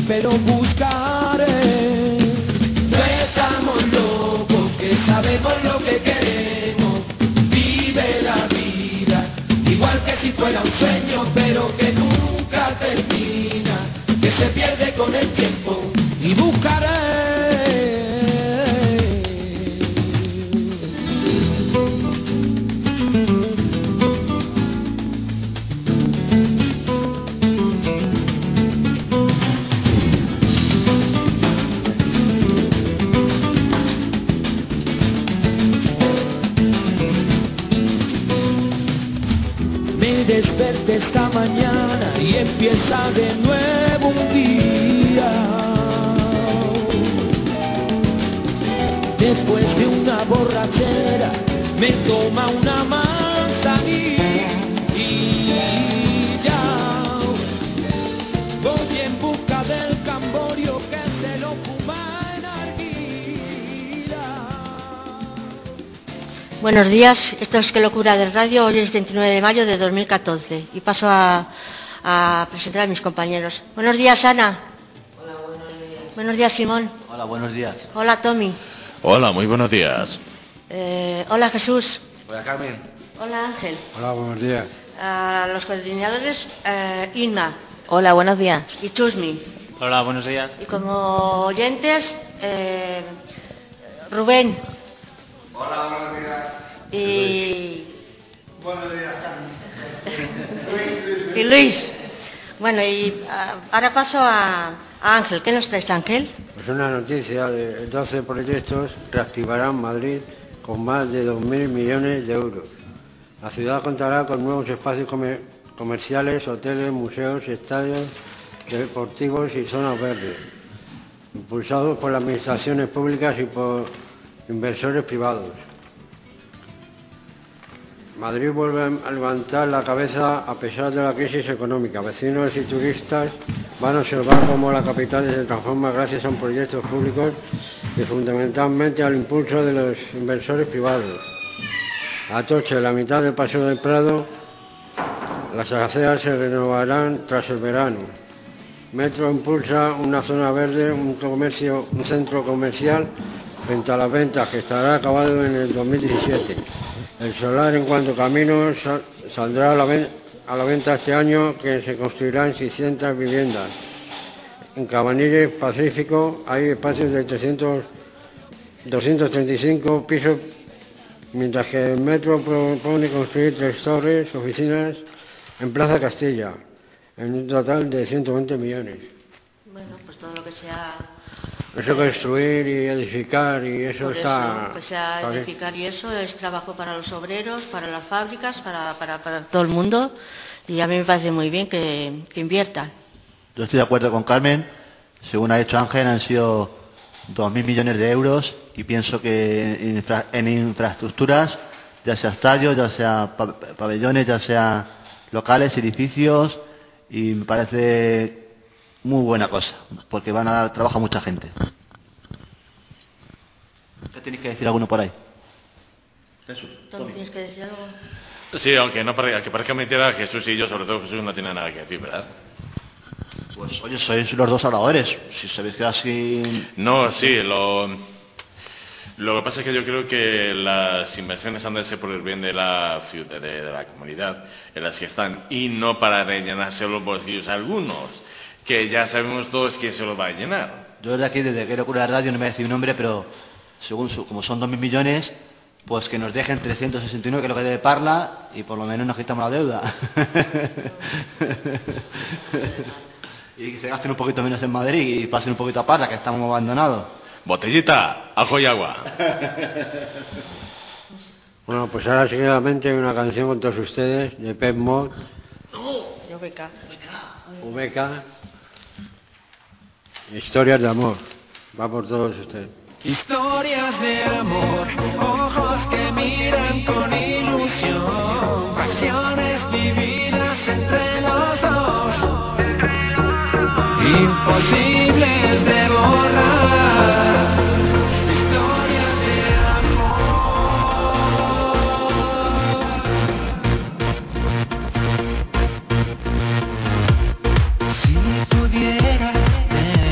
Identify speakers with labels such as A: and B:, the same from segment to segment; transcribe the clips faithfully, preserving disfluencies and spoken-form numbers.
A: pero buscaré. No estamos locos, que sabemos lo que queremos. Vive la vida, igual que si fuera un sueño, pero que nunca termina, que se pierde con el tiempo. Y buscaré. Desperté esta mañana y empieza de nuevo un día. Después de una borrachera me toma una manzanilla y ya voy en busca del camborio que se lo fuma en arguila.
B: Buenos días, esto es Qué Locura de Radio. Hoy es veintinueve de mayo de dos mil catorce y paso a, a presentar a mis compañeros. Buenos días, Ana.
C: Hola, buenos días.
B: Buenos días, Simón.
D: Hola, buenos días.
B: Hola, Tommy.
E: Hola, muy buenos días.
B: Eh, hola, Jesús.
D: Hola, Carmen.
B: Hola, Ángel.
F: Hola, buenos días.
B: A los coordinadores, eh, Inma.
C: Hola, buenos días.
B: Y Chusmi.
G: Hola, buenos días.
B: Y como oyentes, eh, Rubén.
H: Hola, buenos días.
B: Y...
H: Buenos días.
B: y Luis. Bueno, y uh, ahora paso a, a Ángel. ¿Qué nos traes, Ángel?
F: Pues una noticia de doce proyectos reactivarán Madrid con más de dos mil millones de euros. La ciudad contará con nuevos espacios comer- comerciales, hoteles, museos, estadios deportivos y zonas verdes, impulsados por las administraciones públicas y por inversores privados. Madrid vuelve a levantar la cabeza a pesar de la crisis económica. Vecinos y turistas van a observar cómo la capital se transforma gracias a un proyectos públicos y fundamentalmente al impulso de los inversores privados. Atocha, la mitad del Paseo del Prado, las aceras se renovarán tras el verano. Metro impulsa una zona verde, un comercio, un centro comercial frente a las ventas que estará acabado en el dos mil diecisiete. El solar en cuanto a caminos saldrá a la, ven- a la venta este año, que se construirán seiscientas viviendas. En Cabanilles Pacífico hay espacios de trescientos, doscientos treinta y cinco pisos, mientras que el Metro propone construir tres torres, oficinas en Plaza Castilla, en un total de ciento veinte millones.
B: Bueno, pues todo lo que sea...
F: Eso construir y edificar y eso
B: Por
F: está...
B: eso, que sea
F: está bien.
B: edificar y eso es trabajo para los obreros, para las fábricas, para, para, para todo el mundo, y a mí me parece muy bien que, que inviertan.
D: Yo estoy de acuerdo con Carmen. Según ha dicho Ángel, han sido dos mil millones de euros y pienso que en, infra- en infraestructuras, ya sea estadios, ya sea pa- pabellones, ya sea locales, edificios, y me parece muy buena cosa, porque van a dar trabajo a mucha gente. ¿Qué tenéis que decir alguno por ahí? Jesús,
B: ¿Tú tienes que decir algo?
E: Sí, aunque no parezca, que parezca mentira, Jesús y yo, sobre todo Jesús, no tiene nada que decir, ¿verdad?
D: Pues oye, sois los dos oradores. Si sabéis que así...
E: No, sí, lo, lo que pasa es que yo creo que las inversiones han de ser por el bien de la ciudad, de, de la comunidad en las que están, y no para rellenarse los bolsillos a algunos, que ya sabemos todos quién se los va a llenar.
D: Yo desde aquí, desde Qué Locura de Radio, no me voy a decir un nombre, pero según su, como son dos mil millones, pues que nos dejen trescientos sesenta y nueve, que es lo que debe Parla, y por lo menos nos quitamos la deuda. Y que se gasten un poquito menos en Madrid y pasen un poquito a Parla, que estamos abandonados.
E: Botellita, ajo y agua.
F: Bueno, pues ahora seguidamente una canción con todos ustedes de Pep Mod,
B: Yo beca.
F: V K, Historias de amor. Va por todos ustedes.
A: Historias de amor, ojos que miran con ilusión, pasiones vividas entre los dos, imposibles de borrar. Historias de amor. Si pudiera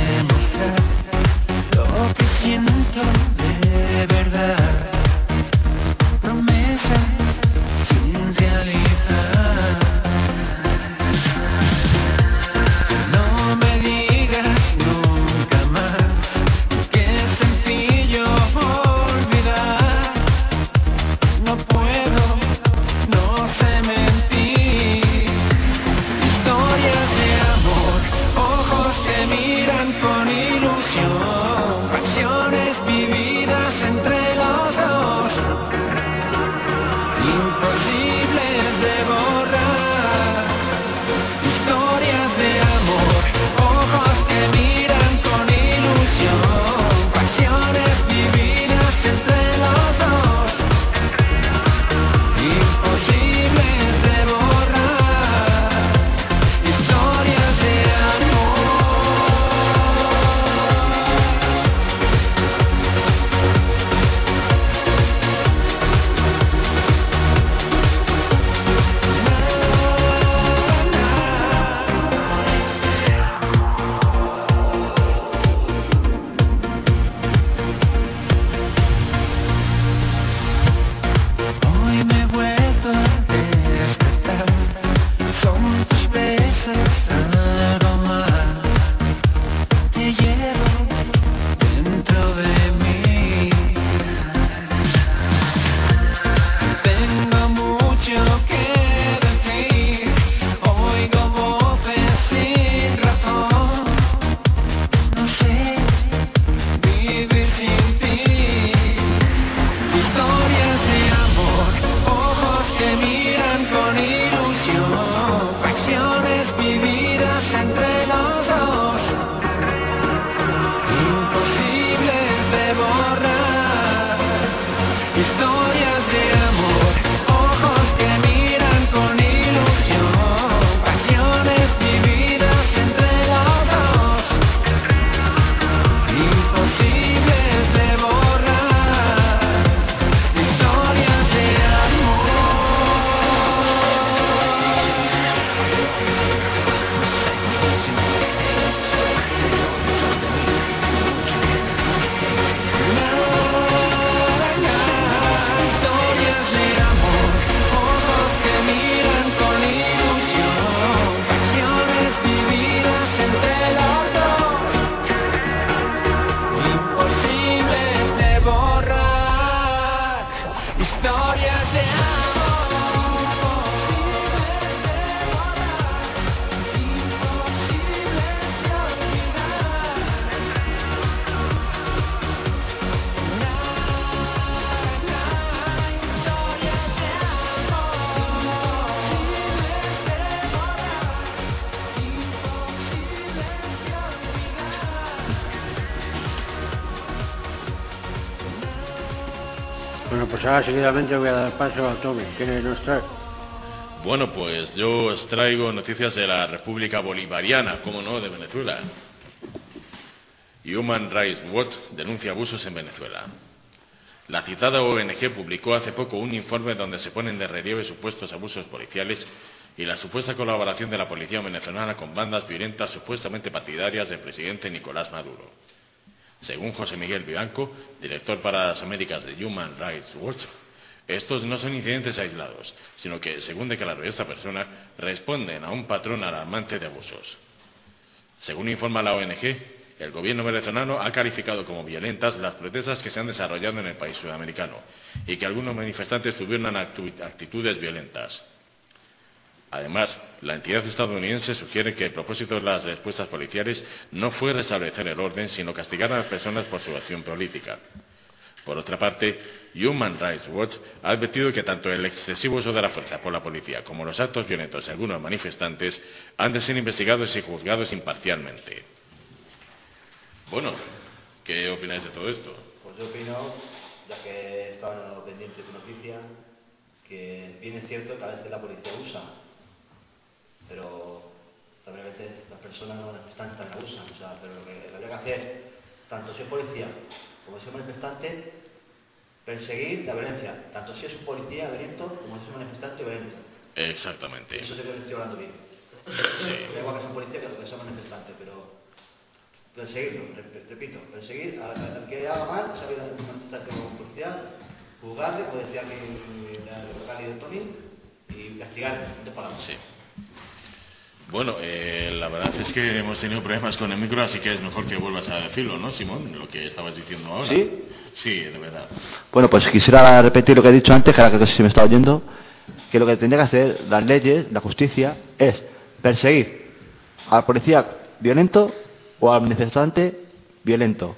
A: imposibles de borrar, historias de amor, ojos que miran con ilusión, pasiones vividas entre los dos, imposibles de borrar, historias de amor. Hoy me he vuelto a despertar, son tus besos algo más, te llevo dentro de mí. Tengo mucho que decir, oigo voces sin razón, no sé vivir sin ti. Historias de amor, ojos que miran con ilusión, pasiones vividas entre los dos, imposibles de borrar, historias de amor, ojos que miran con ilusión, pasiones vividas entre los dos, imposibles de borrar, historias de amor. Historias de amor, ojos que miran con ilusión, pasiones vividas entre los dos, imposibles de borrar, historias de amor, imposibles de borrar, imposibles de olvidar.
F: Bueno, pues ahora seguidamente voy a dar paso a Tommy. ¿Quién nos trae?
E: Bueno, pues yo os traigo noticias de la República Bolivariana, como no, de Venezuela. Human Rights Watch denuncia abusos en Venezuela. La citada O N G publicó hace poco un informe donde se ponen de relieve supuestos abusos policiales y la supuesta colaboración de la policía venezolana con bandas violentas supuestamente partidarias del presidente Nicolás Maduro. Según José Miguel Vivanco, director para las Américas de Human Rights Watch, estos no son incidentes aislados, sino que, según declaró esta persona, responden a un patrón alarmante de abusos. Según informa la O N G, el gobierno venezolano ha calificado como violentas las protestas que se han desarrollado en el país sudamericano y que algunos manifestantes tuvieron actitudes violentas. Además, la entidad estadounidense sugiere que el propósito de las respuestas policiales no fue restablecer el orden, sino castigar a las personas por su acción política. Por otra parte, Human Rights Watch ha advertido que tanto el excesivo uso de la fuerza por la policía como los actos violentos de algunos manifestantes han de ser investigados y juzgados imparcialmente. Bueno, ¿qué opináis de todo esto?
D: Pues yo opino, ya que estaba pendiente de tu noticia, que bien es cierto que a veces la policía usa, pero también a veces las personas no manifestantes también la usan. O sea, pero lo que habría que hacer, tanto si es policía como si es manifestante, perseguir la violencia, tanto si es un policía violento como si es un manifestante violento.
E: Exactamente.
D: Eso sí que estoy hablando bien.
E: Sí.
D: Da igual que sea un policía que que sea un manifestante, pero perseguirlo, repito, perseguir al, al que haga mal, saber un manifestante como un policía, juzgarle, como decía aquí el local de Tony, y castigarle, de palabras.
E: Sí. Bueno, eh, la verdad es que hemos tenido problemas con el micro, así que es mejor que vuelvas a decirlo, ¿no, Simón? Lo que estabas diciendo ahora.
D: ¿Sí?
E: Sí, de verdad.
D: Bueno, pues quisiera repetir lo que he dicho antes, que ahora que se me está oyendo, que lo que tendría que hacer las leyes, la justicia, es perseguir al policía violento o al manifestante violento.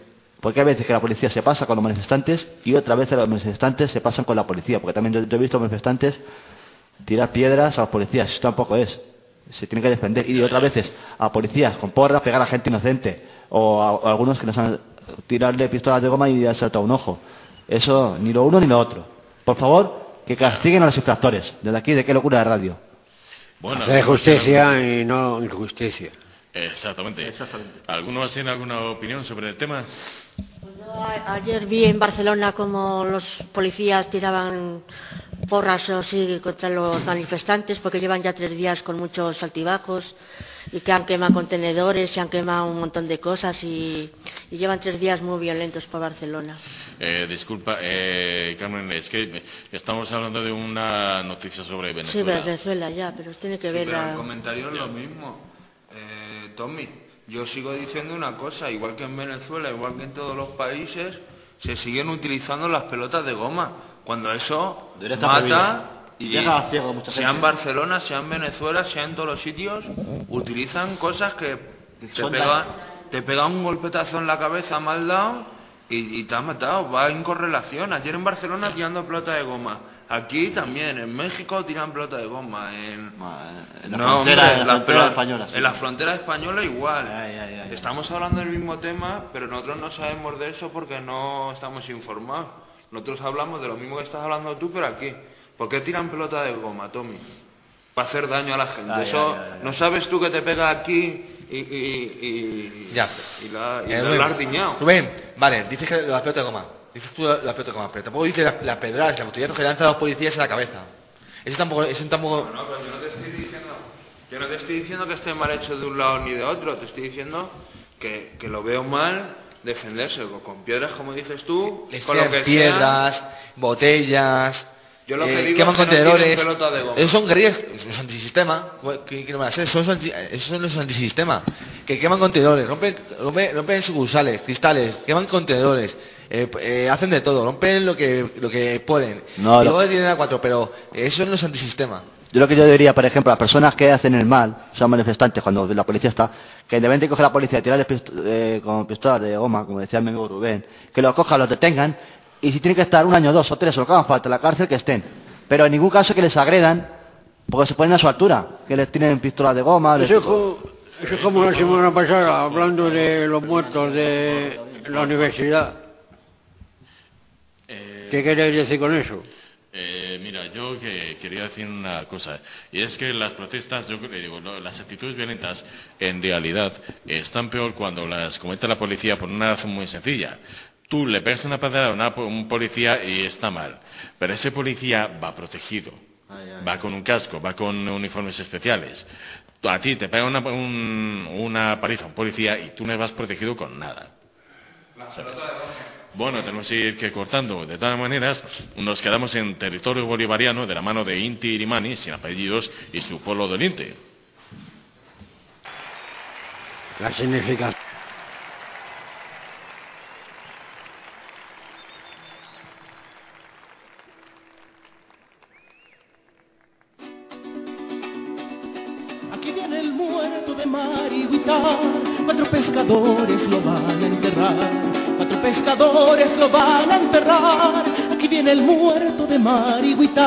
D: Porque hay veces que la policía se pasa con los manifestantes y otras veces los manifestantes se pasan con la policía. Porque también yo, yo he visto manifestantes tirar piedras a los policías. Eso tampoco es. Se tiene que defender. Y otras veces a policías con porras pegar a gente inocente. O a, o a algunos que nos han tirarle pistolas de goma y ha saltado un ojo. Eso ni lo uno ni lo otro. Por favor, que castiguen a los infractores. Desde aquí, de Qué Locura de Radio.
E: Bueno,
F: Hacer justicia y no injusticia.
E: Exactamente. Exactamente. ¿Alguno tiene alguna opinión sobre el tema?
B: Pues yo a, ayer vi en Barcelona cómo los policías tiraban porras o sí contra los manifestantes, porque llevan ya tres días con muchos altibajos y que han quemado contenedores, se han quemado un montón de cosas y, y llevan tres días muy violentos por Barcelona.
E: Eh, disculpa, eh, Carmen, es que estamos hablando de una noticia sobre Venezuela.
B: Sí, Venezuela ya, pero tiene que
H: Sí,
B: ver
H: pero
B: la...
H: el comentario es lo mismo. Eh, Tommy, yo sigo diciendo una cosa, igual que en Venezuela, igual que en todos los países, se siguen utilizando las pelotas de goma, cuando eso mata y
D: deja ciego a mucha
H: sea en
D: gente.
H: Barcelona, sea en Venezuela, sea en todos los sitios, utilizan cosas que te
D: Son
H: pegan, te pegan un golpetazo en la cabeza mal dado y, y te ha matado, va en correlación. Ayer en Barcelona tirando pelota de goma. Aquí también, en México tiran pelota de goma. En,
D: En la
H: no,
D: frontera,
H: hombre,
D: en la
H: las
D: frontera
H: pelotas-
D: española. Sí.
H: En la frontera española igual.
D: Ay, ay, ay,
H: Estamos hablando del mismo tema, pero nosotros no sabemos de eso porque no estamos informados. Nosotros hablamos de lo mismo que estás hablando tú, pero aquí. ¿Por qué tiran pelota de goma, Tommy? Para hacer daño a la gente.
D: Ay,
H: Eso,
D: ay, ay, ay.
H: ¿no sabes tú que te pega aquí y, y, y,
G: Ya.
H: y la, y
G: Eh,
H: la,
G: Rubén,
H: la has diñado?
G: Rubén, vale, dices que la pelota de goma. Dices tú la, la pelota de goma, pero tampoco dices las la pedradas, las botellazos que lanzan los policías en la cabeza. Eso tampoco, eso tampoco...
H: No, pero yo no te estoy diciendo, yo no te estoy diciendo que esté mal hecho de un lado ni de otro. Te estoy diciendo que, que lo veo mal defenderse con, con piedras, como dices tú,
G: Les
H: con lo
G: tiran
H: que
G: piedras,
H: sea.
G: botellas,
H: Yo lo que
G: eh,
H: digo
G: queman
H: es que no
G: contenedores.
H: tienen pelota de goma.
G: Esos son guerrillas, esos son antisistema. ¿Qué, qué no van a hacer? Esos son, anti- esos son los antisistema. Que queman contenedores, rompen, rompen, rompen sucursales, cristales, queman contenedores. Eh, eh, hacen de todo, rompen lo que lo que pueden.
D: No,
G: y
D: lo-
G: luego tienen a cuatro, pero eso no es antisistema.
D: Yo lo que yo diría, por ejemplo, a las personas que hacen el mal, son manifestantes, cuando la policía está, que deben de coger a la policía y tirarles pist- eh, con pistolas de goma, como decía mi amigo Rubén, que los cojan, los detengan, y si tienen que estar un año, dos o tres, o lo que hagan falta en la cárcel, que estén. Pero en ningún caso que les agredan, porque se ponen a su altura, que les tienen pistolas de goma. les-
F: Eso es, co- eso es como la semana pasada, hablando de los muertos de la universidad.
E: Eh,
F: ¿Qué queréis decir con eso?
E: Eh, mira, yo que quería decir una cosa, y es que las protestas, yo le digo, no, las actitudes violentas en realidad están peor cuando las comete la policía por una razón muy sencilla. Tú le pegas una patada a una- un policía y está mal, pero ese policía va protegido, va con un casco, va con uniformes especiales. Tú- A ti te pega una, un- una paliza un policía y tú no vas protegido con nada. ¿Sabes? Bueno, tenemos que ir que cortando. De todas maneras, nos quedamos en territorio bolivariano de la mano de Inti Irimani, sin apellidos, y su pueblo doliente.
F: La significación.
A: Aquí viene el muerto de Marigüita, cuatro pescadores lo van a enterrar, cuatro pescadores lo van a enterrar, aquí viene el muerto de Marigüita.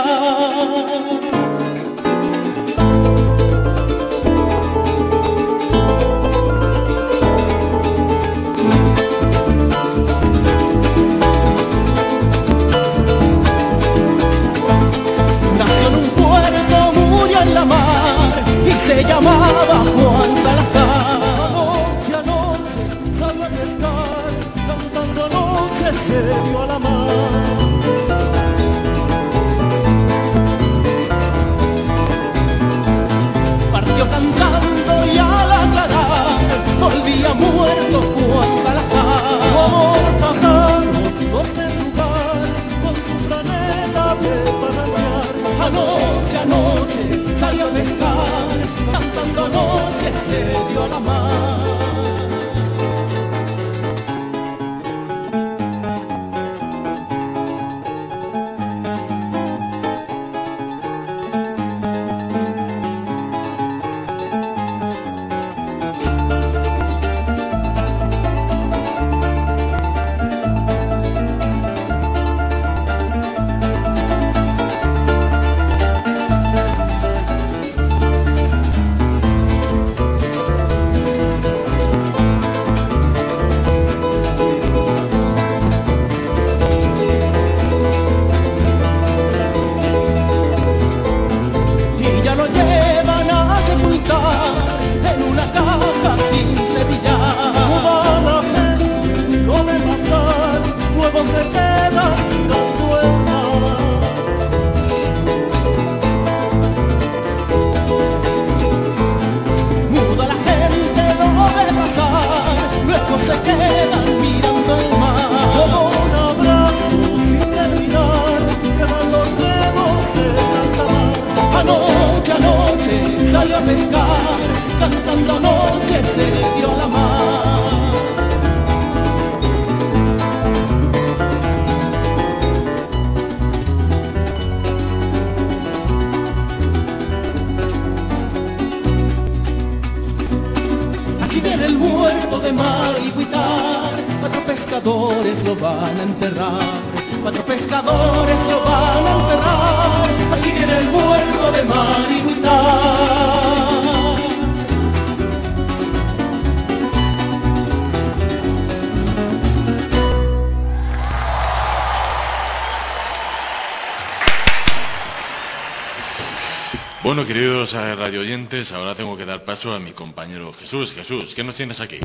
A: Nació en un puerto, murió en la mar y se llamaba Juan Salazar. Noche a noche salió a pescar, cantando noche se dio a la mar. Partió cantando y al aclarar volvía muerto Juan Salazar. Como pájaros dos en lugar con su planeta de panadear. Anoche, anoche salió a pescar, cantando noche se dio a la mar. americano, cantando noches se dio la mar. Aquí viene el muerto de Marigüitar, cuatro pescadores lo van a enterrar, cuatro pescadores lo van a enterrar, aquí viene el muerto de Marigüitar.
E: Bueno, queridos radio oyentes, ahora tengo que dar paso a mi compañero Jesús. Jesús, ¿qué nos tienes aquí?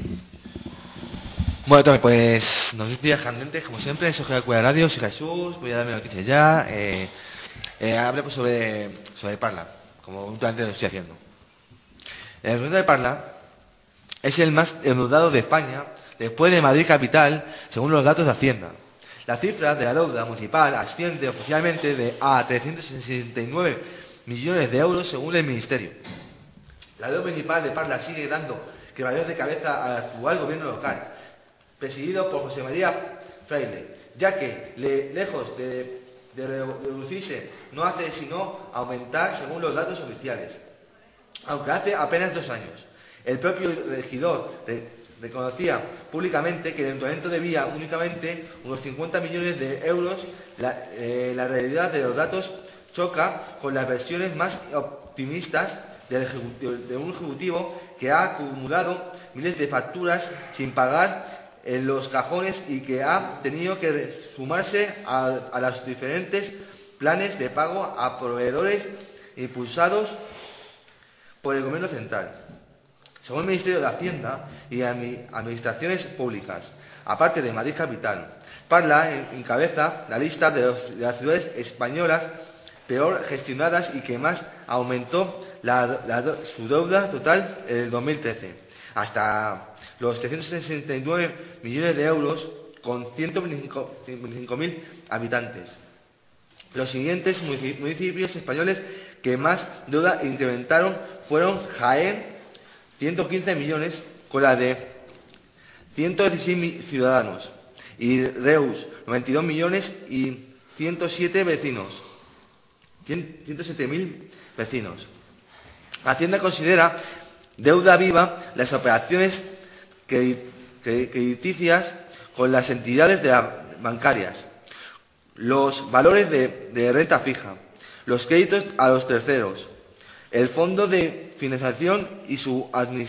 G: Bueno, también, pues noticias candentes, como siempre, en Sogea Cueva Radio. Soy Jesús, voy a darme noticias ya. Eh, eh, hablé pues, sobre, sobre Parla, como últimamente lo estoy haciendo. El aeropuerto de Parla es el más endeudado de España, después de Madrid capital, según los datos de Hacienda. La cifra de la deuda municipal asciende oficialmente de a trescientos sesenta y nueve millones de euros según el Ministerio. La deuda municipal de Parla sigue dando que valió de cabeza al actual gobierno local, presidido por José María Fraile, ya que le, lejos de, de reducirse no hace sino aumentar según los datos oficiales, aunque hace apenas dos años. El propio regidor re, reconocía públicamente que el ayuntamiento debía únicamente unos cincuenta millones de euros. La, eh, la realidad de los datos choca con las versiones más optimistas del ejecutivo, de un ejecutivo que ha acumulado miles de facturas sin pagar en los cajones y que ha tenido que sumarse a, a los diferentes planes de pago a proveedores impulsados por el gobierno central. Según el Ministerio de Hacienda y Administraciones Públicas, aparte de Madrid capital, Parla encabeza la lista de, los, de las ciudades españolas peor gestionadas y que más aumentó la, la, su deuda total en el dos mil trece, hasta los trescientos sesenta y nueve millones de euros con ciento veinticinco mil habitantes. Los siguientes municipios españoles que más deuda incrementaron fueron Jaén, ciento quince millones, con la de ciento dieciséis ciudadanos, y Reus, noventa y dos millones y ciento siete vecinos. ciento siete mil vecinos. Hacienda considera deuda viva las operaciones crediticias con las entidades de la, bancarias, los valores de, de renta fija, los créditos a los terceros, el fondo de financiación y su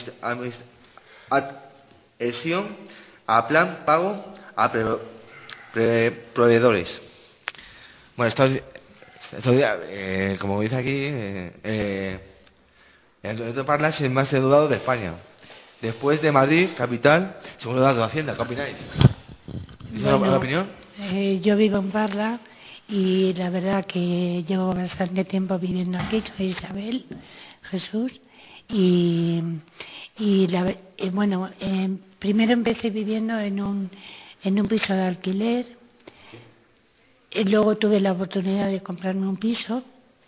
G: adhesión a plan pago a pre, pre, proveedores. Bueno, esto Esto, eh, como dice aquí, eh, eh, el Ayuntamiento de Parla es el más endeudado de España, después de Madrid, capital, según los datos de Hacienda. ¿Qué opináis? ¿Es bueno, una opinión?
I: Eh, yo vivo en Parla y la verdad que llevo bastante tiempo viviendo aquí. Soy Isabel Jesús y, y la, eh, bueno, eh, primero empecé viviendo en un, en un piso de alquiler. Y luego tuve la oportunidad de comprarme un piso,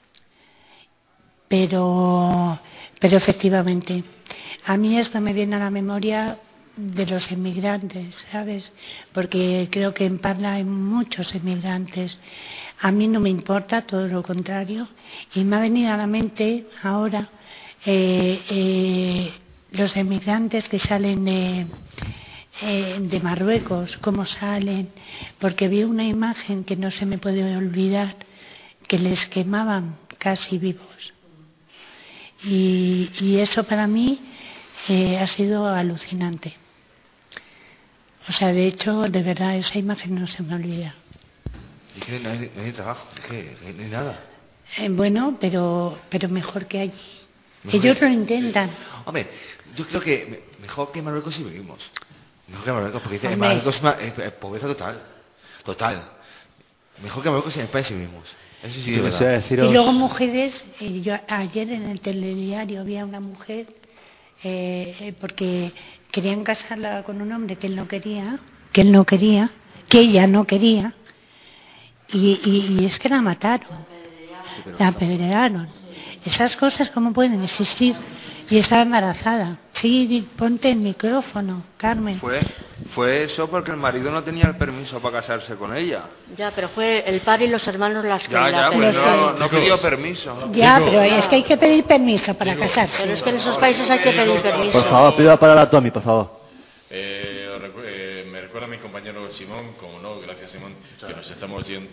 I: pero, pero efectivamente, a mí esto me viene a la memoria de los inmigrantes, ¿sabes? Porque creo que en Parla hay muchos inmigrantes. A mí no me importa, todo lo contrario, y me ha venido a la mente ahora eh, eh, los inmigrantes que salen de... Eh, de Marruecos, cómo salen, porque vi una imagen que no se me puede olvidar, que les quemaban casi vivos. Y, y eso para mí eh, ha sido alucinante. O sea, de hecho, de verdad, esa imagen no se me olvida.
G: Es que no hay, no hay trabajo, es que no hay nada.
I: Eh, bueno, pero, pero mejor que allí. Mejor Ellos que, lo intentan.
G: Sí. Hombre, yo creo que mejor que Marruecos si vivimos. Mejor que Marruecos, porque dice, Marruecos es, es pobreza total. Total. Mejor que Marruecos en el país si vivimos. Eso sí, es verdad.
I: Deciros... Y luego mujeres, eh, yo ayer en el telediario había una mujer, eh, porque querían casarla con un hombre que él no quería, que él no quería, que ella no quería, y, y, y es que la mataron, la apedrearon. Esas cosas, ¿cómo pueden existir? Y estaba embarazada. Sí, ponte el micrófono, Carmen.
H: Fue, fue eso porque el marido no tenía el permiso para casarse con ella.
B: Ya, pero fue el padre y los hermanos las que
H: Ya,
B: la
H: ya, pues
B: pedían.
H: no, no pidió permiso.
I: Ya, pero es que hay que pedir permiso para casarse.
B: Pero es que en esos países hay que pedir permiso.
D: Por favor, pido para la Tommy, por favor.
E: Eh, os recu- eh, me recuerda mi compañero Simón, como no, gracias Simón, que nos estamos yendo.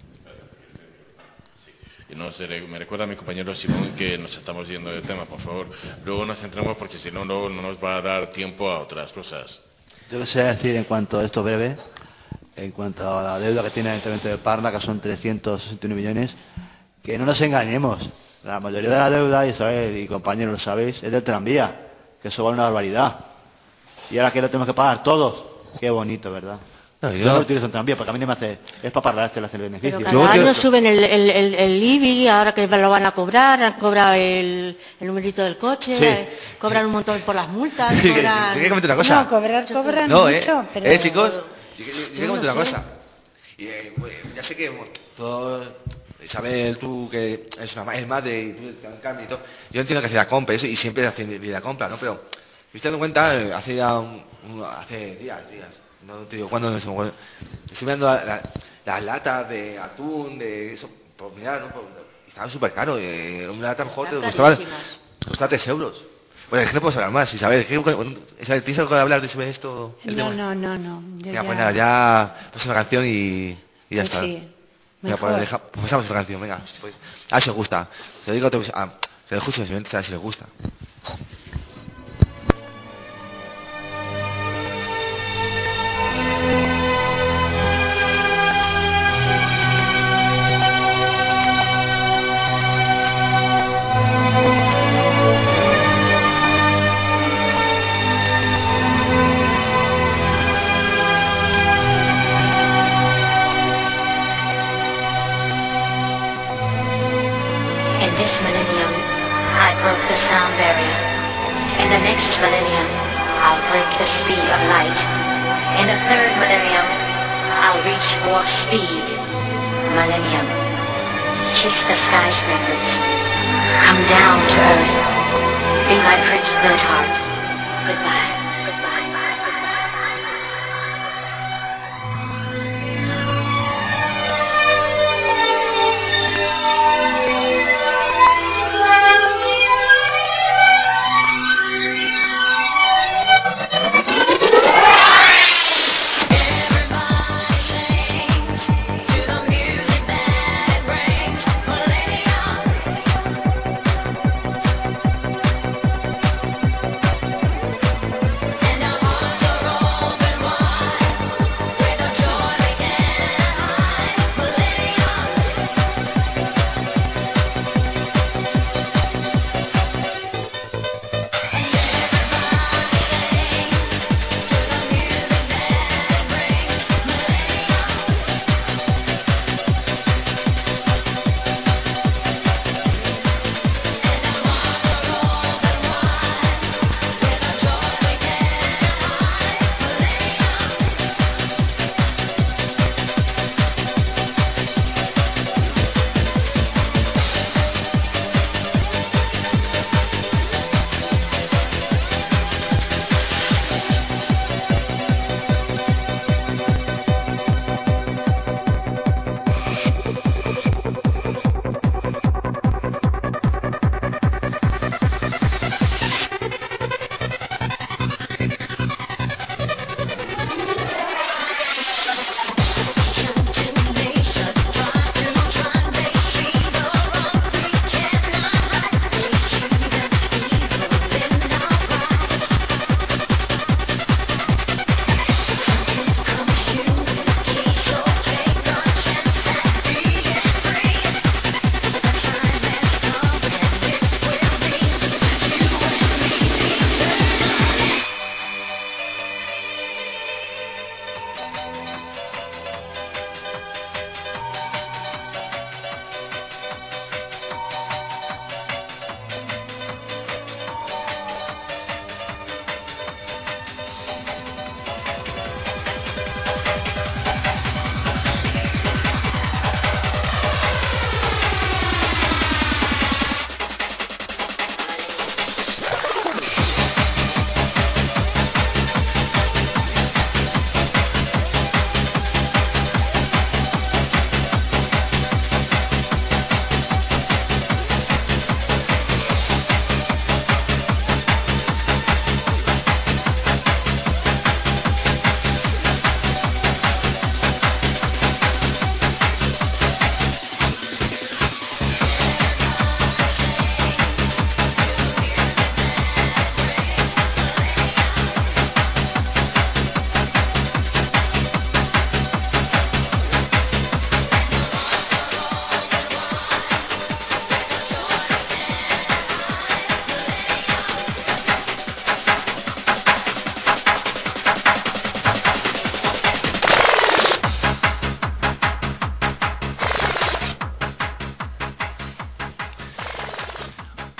E: Y nos, me recuerda a mi compañero Simón que nos estamos yendo del tema, por favor. Luego nos centramos porque si no, no, no nos va a dar tiempo a otras cosas.
D: Yo quisiera decir en cuanto a esto breve, en cuanto a la deuda que tiene el Ayuntamiento de Parla, que son trescientos sesenta y uno millones, que no nos engañemos. La mayoría de la deuda, Isabel y compañeros lo sabéis, es del tranvía, que eso vale una barbaridad. Y ahora que lo tenemos que pagar todos, qué bonito, ¿verdad? No, yo no utilizo un tranvía porque a mí no me hace, es para Parla este le hace el beneficio.
B: Pero cada año suben el, el, el, el I B I, ahora que lo van a cobrar, han cobrado el, el numerito del coche,
G: Sí.
B: eh, cobran un montón por las multas.
G: Sí, que-
B: cobran...
G: sí que comentar una cosa.
I: No, cobrar, cobran
G: No,
I: mucho,
G: eh,
I: pero...
G: eh, chicos, sí que, sí que
B: No
G: comentar
B: lo
G: una
B: sé.
G: cosa. Y, eh, pues, ya sé que bueno, todos, Isabel, tú que es una ma- es madre y tú, Carmen y todo, yo entiendo que hace la compra y eso, y siempre hace de la compra, ¿no? Pero me estoy dando cuenta, eh, hace ya un, un- hace días, días, no te digo cuándo, no sé, bueno, estoy mirando la- la- las latas de atún, de eso, por mirar, ¿no? Por, y estaban súper caros, eh, una lata mejor te
B: Están
G: costaba,
B: carísimas.
G: costaba tres euros. Bueno, es que no puedo hablar más, Isabel, es que, bueno, Isabel, ¿tienes algo que hablar de sobre esto? El
I: No,
G: tema?
I: no, no, no. Yo
G: Venga, pues nada, ya pues una canción y, y ya
I: Pues
G: está.
I: sí,
G: Venga, pues,
I: mejor.
G: deja- pues pasamos otra canción, venga. Pues, a ver si os gusta. Se lo digo a todos, a, se lo escucho simplemente a ver si les gusta.
J: In this millennium, I broke the sound barrier. In the next millennium, I'll break the speed of light. In the third millennium, I'll reach warp speed. Millennium. Kiss the skyscrapers. Come down to earth. Be my Prince Birdheart. Goodbye. Goodbye.
A: Millennium.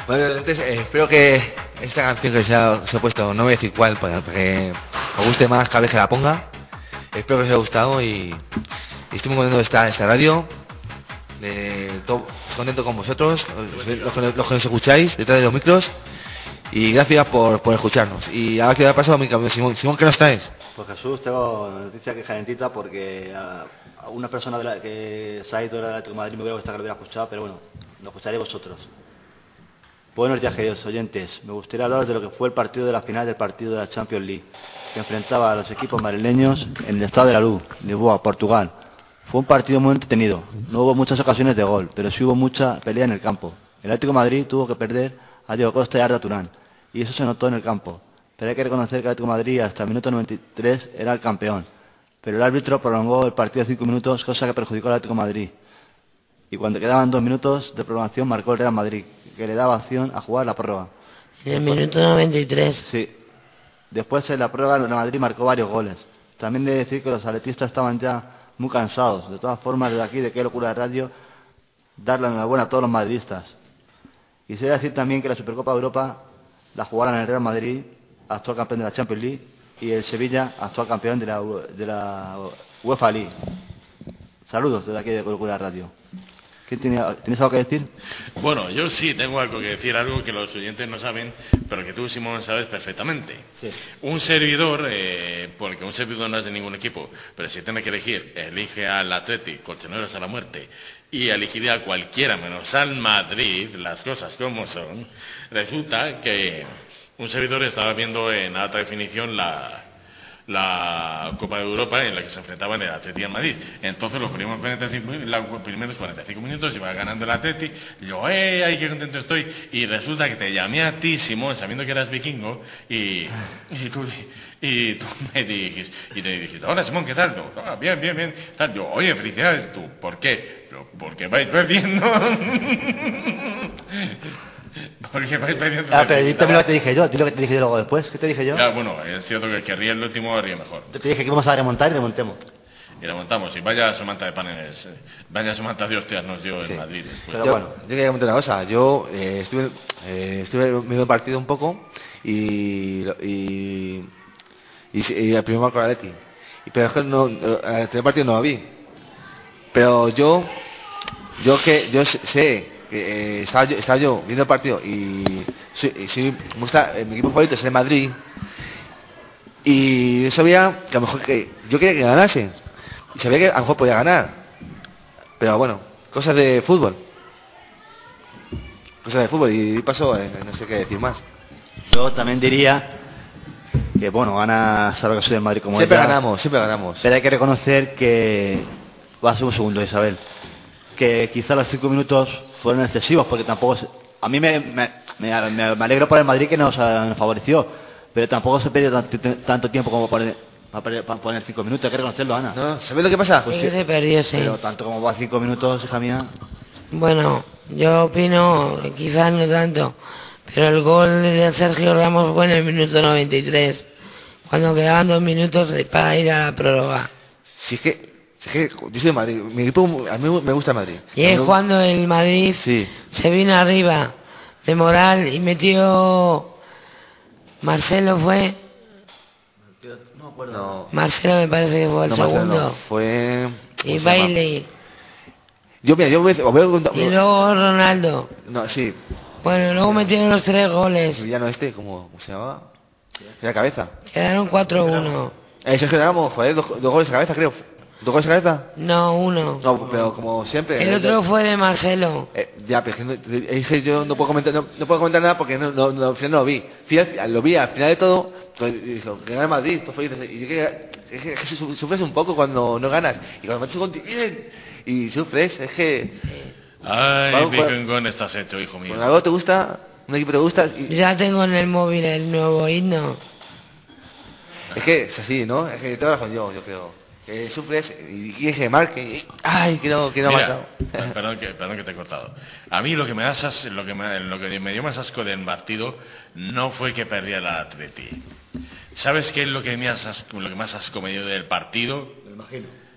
G: Bueno, entonces eh, espero que esta canción que se ha, se ha puesto, no voy a decir cuál, para que os guste más cada vez que la ponga. Espero que os haya gustado y, y estoy muy contento de estar en esta radio. De, todo, estoy contento con vosotros, los, los, los que nos escucháis detrás de los micros. Y gracias por, por escucharnos. Y ahora que da paso a mi cambio, Simón, Simón, ¿qué nos traes?
D: Pues Jesús, tengo noticia que es calentita porque a, a una persona de la que se ha ido de Atlético de Madrid me hubiera gustado que lo hubiera escuchado, pero bueno, lo escucharé vosotros. Buenos días, queridos oyentes. Me gustaría hablaros de lo que fue el partido de la final del partido de la Champions League, que enfrentaba a los equipos madrileños en el Estado de la Luz, Lisboa, Portugal. Fue un partido muy entretenido. No hubo muchas ocasiones de gol, pero sí hubo mucha pelea en el campo. El Atlético de Madrid tuvo que perder a Diego Costa y Arda Turán, y eso se notó en el campo. Pero hay que reconocer que el Atlético de Madrid hasta el minuto noventa y tres era el campeón. Pero el árbitro prolongó el partido de cinco minutos, cosa que perjudicó al Atlético de Madrid. Y cuando quedaban dos minutos de prolongación marcó el Real Madrid, que le daba opción a jugar la prórroga.
C: En el minuto noventa y tres.
D: Sí. Después en la prórroga el Real Madrid marcó varios goles. También de decir que los atletistas estaban ya muy cansados. De todas formas, desde aquí, de Qué Locura de Radio, darle la enhorabuena a todos los madridistas. Quisiera decir también que la Supercopa de Europa la jugaron el Real Madrid, actual campeón de la Champions League, y el Sevilla, actual campeón de la, de la UEFA League. Saludos desde aquí de Qué Locura de Radio. ¿Quién tiene, ¿Tienes algo que decir?
E: Bueno, yo sí tengo algo que decir, algo que los oyentes no saben, pero que tú, Simón, sabes perfectamente.
D: Sí.
E: Un servidor, eh, porque un servidor no es de ningún equipo, pero si tiene que elegir, elige al Atleti, colchoneros a la muerte, y elegiría a cualquiera menos al Madrid, las cosas como son. Resulta que un servidor estaba viendo en alta definición la... la Copa de Europa en la que se enfrentaban el Atleti y el Madrid. Entonces los primeros cuarenta y cinco, los primeros cuarenta y cinco minutos iba ganando el Atleti, y yo, ¡eh! ¡Ay, qué contento estoy! Y resulta que te llamé a ti, Simón, sabiendo que eras vikingo, y, y, tú, y tú me dijiste, y te dijiste, hola Simón, ¿qué tal? Yo, ah, bien, bien, bien. Tal. Yo, oye, felicidades. Tú, ¿por qué? Yo, porque vais perdiendo. Porque vais perdiendo.
D: Ah, pero dime lo que te dije yo, dime lo que te dije yo luego después. ¿Qué te dije yo?
E: Ya, bueno, es cierto que el que ríe el último ríe mejor.
D: Te dije que íbamos a remontar y remontemos.
E: Y remontamos, y vaya somanta de panes, vaya somanta de hostias nos dio sí. En Madrid después.
G: Pero yo, bueno, yo quería comentar una cosa. Yo eh, estuve, eh, estuve viendo el partido un poco y y, y, y el primer marco de Atleti. Pero es que no, el primer partido no lo vi. Pero yo, yo que yo sé que eh, estaba, yo, estaba yo viendo el partido y soy, y soy, me gusta, mi equipo favorito es el Madrid, y yo sabía que a lo mejor que yo quería que ganase y sabía que a lo mejor podía ganar, pero bueno, cosas de fútbol, cosas de fútbol y pasó, eh, no sé qué decir más.
D: Yo también diría que bueno, gana, sabe que soy del Madrid como
G: siempre
D: ella,
G: ganamos, siempre ganamos,
D: pero hay que reconocer que va a ser un segundo, Isabel, que quizá los cinco minutos fueron excesivos, porque tampoco se, a mí me, me, me, me alegro por el Madrid que nos, uh, nos favoreció, pero tampoco se perdió tanto, tanto tiempo como para, para, para poner cinco minutos. Hay que reconocerlo, Ana.
G: No, ¿sabes lo que pasa?
C: Pues sí que se perdió, sí.
D: Pero tanto como va cinco minutos, hija mía.
C: Bueno, yo opino, quizás no tanto, pero el gol de Sergio Ramos fue en el minuto noventa y tres, cuando quedaban dos minutos para ir a la prórroga.
G: Sí, es que Es que yo soy de Madrid, mi equipo, a mí me gusta Madrid.
C: Y es cuando el Madrid
G: sí.
C: se vino arriba de moral y metió Marcelo fue.
D: No me acuerdo.
C: Marcelo me parece que fue el
G: no,
C: segundo.
G: No, fue.
C: Y Bailey.
G: Yo mira, yo voy, voy a contar.
C: Y luego Ronaldo.
G: No, sí.
C: Bueno, luego metieron los tres goles.
G: Ya no este, ¿cómo, cómo se llamaba? Era cabeza.
C: Quedaron cuatro uno.
G: Eh, Sergio Ramos, joder, dos, dos goles de cabeza, creo. ¿Dos goles de cabeza?
C: No, uno.
G: No, pero como siempre.
C: El otro fue de Marcelo.
G: Eh, ya, pero es que yo no puedo comentar, no, no puedo comentar nada porque no, no, no, al final no lo vi. Fíjate, lo vi al final de todo, pues, dijo, que gana Madrid, pues felices. Y yo que, es que, es que sufres un poco cuando no ganas. Y cuando metes un gol, bien. Y sufres, es que.
E: Ay, Vicengón estás hecho, hijo mío.
G: Cuando algo te gusta, un equipo te gusta. Y...
C: Ya tengo en el móvil el nuevo himno.
G: Es que es así, ¿no? Es que tengo razón yo, yo creo. Que sufres y quieres que marque y, ay, que no, que no ha marcado.
E: Perdón que, perdón que te he cortado. A mí lo que me da asas, lo que me, lo que me dio más asco del partido no fue que perdiera el Atleti. ¿Sabes qué es lo que, me asco, lo que más asco me dio del partido?
D: Me imagino.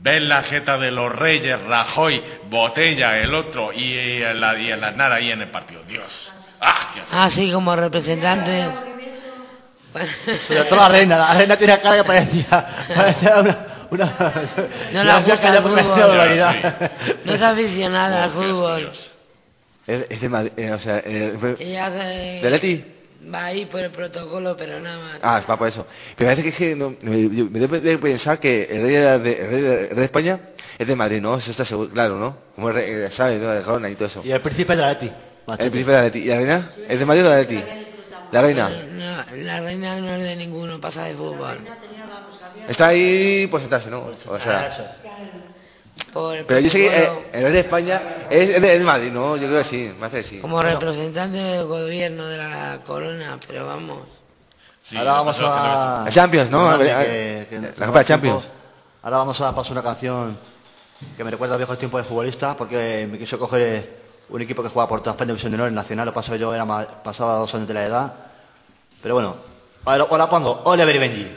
K: ves la jeta de los Reyes, Rajoy, Botella, el otro y el, y el Aznar ahí en el partido. Dios. Ah, Dios.
C: Así como representantes.
D: Sobre todo la reina. La reina tiene cara que parecía, parecía una... una
C: no la gusta el fútbol.
D: Sí.
C: No es aficionada al fútbol.
G: Es, es de Madrid, eh, o sea, eh,
C: Ella se...
G: ¿de Leti?
C: Va ahí por el protocolo, pero nada más.
G: Ah, va por eso. Pero parece que, es que no, me, me debe de pensar que el rey de, de, el rey de, el rey de España es de Madrid, ¿no? Eso está seguro, claro, ¿no? Como el rey, ¿sabes? ¿No? De Girona y todo eso.
D: Y el príncipe de la Leti.
G: El príncipe de la Leti. ¿Y la reina? ¿Es de Madrid o de la Leti? La reina.
C: No, la reina no es de ninguno, pasa de fútbol.
G: Está ahí, pues sentarse, ¿no? O sea...
C: Por
G: pero yo sé que eh, el rey de España es, es, de, es de Madrid, ¿no? Yo creo que sí, me hace que sí.
C: Como representante del gobierno de la corona, pero vamos.
D: Sí, ahora vamos a...
G: a Champions, ¿no?
D: Que,
G: que,
D: que,
G: la Copa de Champions.
D: Ahora vamos a pasar una canción que me recuerda a viejos tiempos de futbolista, porque me quiso coger un equipo que jugaba por todas partes de División de Honor, el Nacional, lo paso yo, era más, pasaba dos años de la edad. Pero bueno, ahora, ahora pongo Oliver y Benji.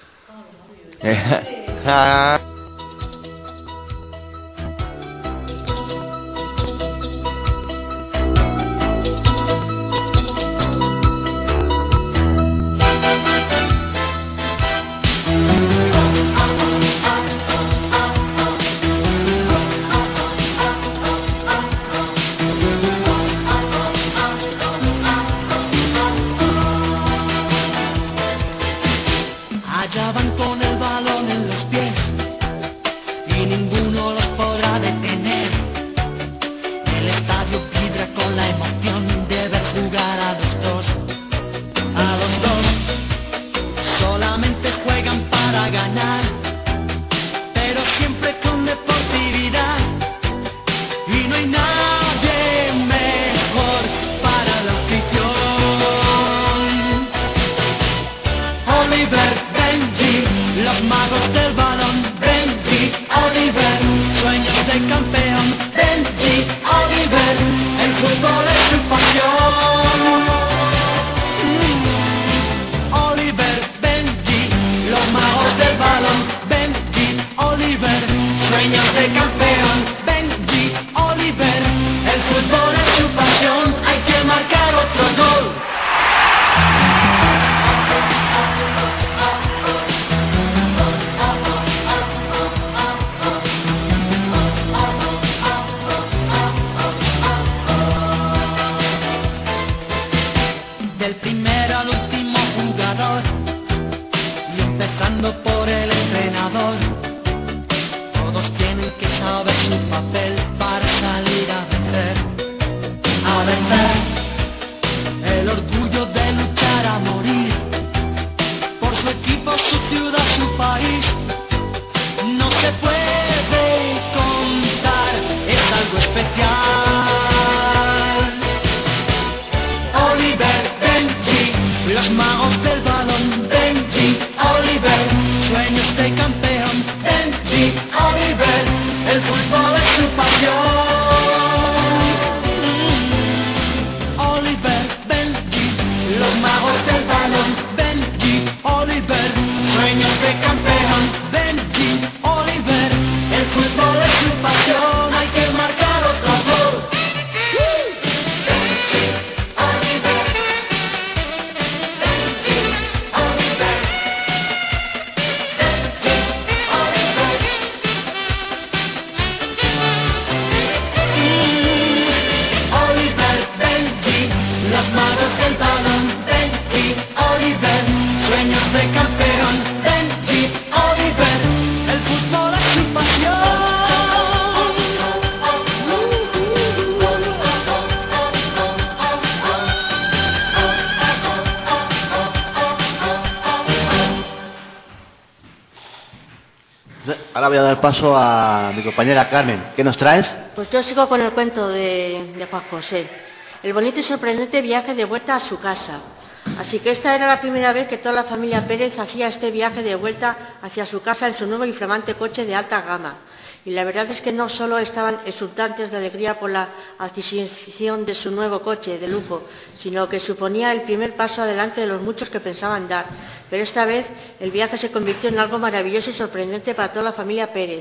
A: Allá van con el balón en los pies y ninguno los podrá detener. El estadio vibra con la emoción de ver jugar a los dos. A los dos solamente juegan para ganar, pero siempre con deportividad. Y no hay nadie mejor para la afición. Oliver, Benji, los magos del balón. Benji, Oliver, sueños de campeón. Benji, Oliver, el fútbol es su pasión. Mm. Oliver, Benji, los magos del balón. Benji, Oliver, sueños de campeón. Benji, Oliver, el fútbol es su pasión. Hay que marcar otro gol. Del primero al último jugador y empezando por el entrenador, todos tienen que saber su papel para salir a vencer, a vencer el orgullo de luchar a morir por su equipo, su ciudad, su país. No se puede contar, es algo especial. Oliver, Benji, los magos del balón. Benji, Oliver, sueños de campeón. Benji, Oliver, el fútbol es su pasión. Mm. Oliver, Benji, los magos del balón. Benji, Oliver, sueños de campeón. Benji, Oliver, el fútbol es su pasión. Hay que marcar otro gol. Oliver, Benji, los magos del balón. Benji, Oliver, sueños de campeón. Benji, Oliver, el fútbol es su pasión.
D: Ahora voy a dar paso a mi compañera Carmen. ¿Qué nos traes?
B: Pues yo sigo con el cuento de, de Juan José. El bonito y sorprendente viaje de vuelta a su casa. Así que esta era la primera vez que toda la familia Pérez hacía este viaje de vuelta hacia su casa en su nuevo y flamante coche de alta gama. Y la verdad es que no solo estaban exultantes de alegría por la adquisición de su nuevo coche de lujo, sino que suponía el primer paso adelante de los muchos que pensaban dar. Pero esta vez el viaje se convirtió en algo maravilloso y sorprendente para toda la familia Pérez.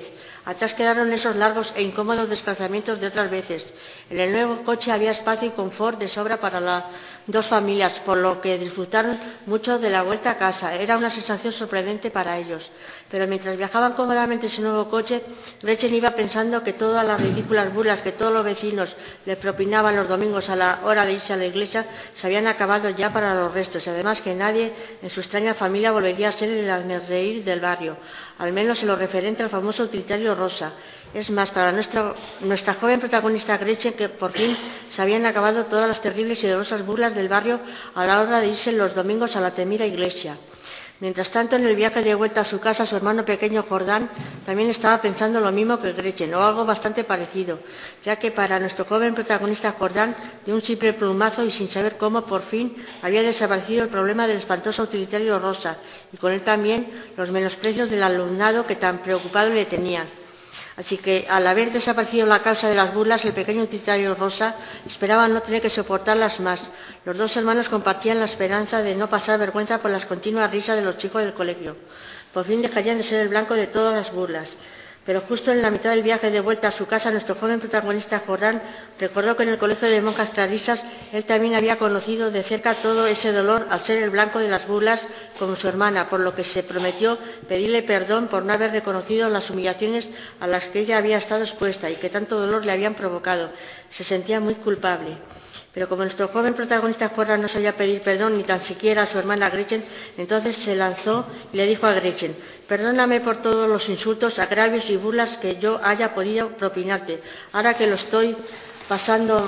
B: Atrás quedaron esos largos e incómodos desplazamientos de otras veces. En el nuevo coche había espacio y confort de sobra para las dos familias, por lo que disfrutaron mucho de la vuelta a casa. Era una sensación sorprendente para ellos. Pero mientras viajaban cómodamente en su nuevo coche, Gretchen iba pensando que todas las ridículas burlas que todos los vecinos le propinaban los domingos a la hora de irse a la iglesia se habían acabado ya para los restos, y además que nadie en su extraña familia volvería a ser el hazmerreír del barrio, al menos en lo referente al famoso utilitario rosa. Es más, para nuestra, nuestra joven protagonista Gretchen, que por fin se habían acabado todas las terribles y dolorosas burlas del barrio a la hora de irse los domingos a la temida iglesia. Mientras tanto, en el viaje de vuelta a su casa, su hermano pequeño Jordán también estaba pensando lo mismo que Gretchen, o algo bastante parecido, ya que para nuestro joven protagonista Jordán, de un simple plumazo y sin saber cómo, por fin había desaparecido el problema del espantoso utilitario rosa, y con él también los menosprecios del alumnado que tan preocupado le tenían. Así que, al haber desaparecido la causa de las burlas, el pequeño utilitario rosa esperaba no tener que soportarlas más. Los dos hermanos compartían la esperanza de no pasar vergüenza por las continuas risas de los chicos del colegio. Por fin dejarían de ser el blanco de todas las burlas. Pero justo en la mitad del viaje de vuelta a su casa, nuestro joven protagonista Jordán recordó que en el colegio de monjas clarisas él también había conocido de cerca todo ese dolor al ser el blanco de las burlas como su hermana, por lo que se prometió pedirle perdón por no haber reconocido las humillaciones a las que ella había estado expuesta y que tanto dolor le habían provocado. Se sentía muy culpable. Pero como nuestro joven protagonista Jordán no sabía pedir perdón ni tan siquiera a su hermana Gretchen, entonces se lanzó y le dijo a Gretchen: perdóname por todos los insultos, agravios y burlas que yo haya podido propinarte. Ahora que lo estoy pasando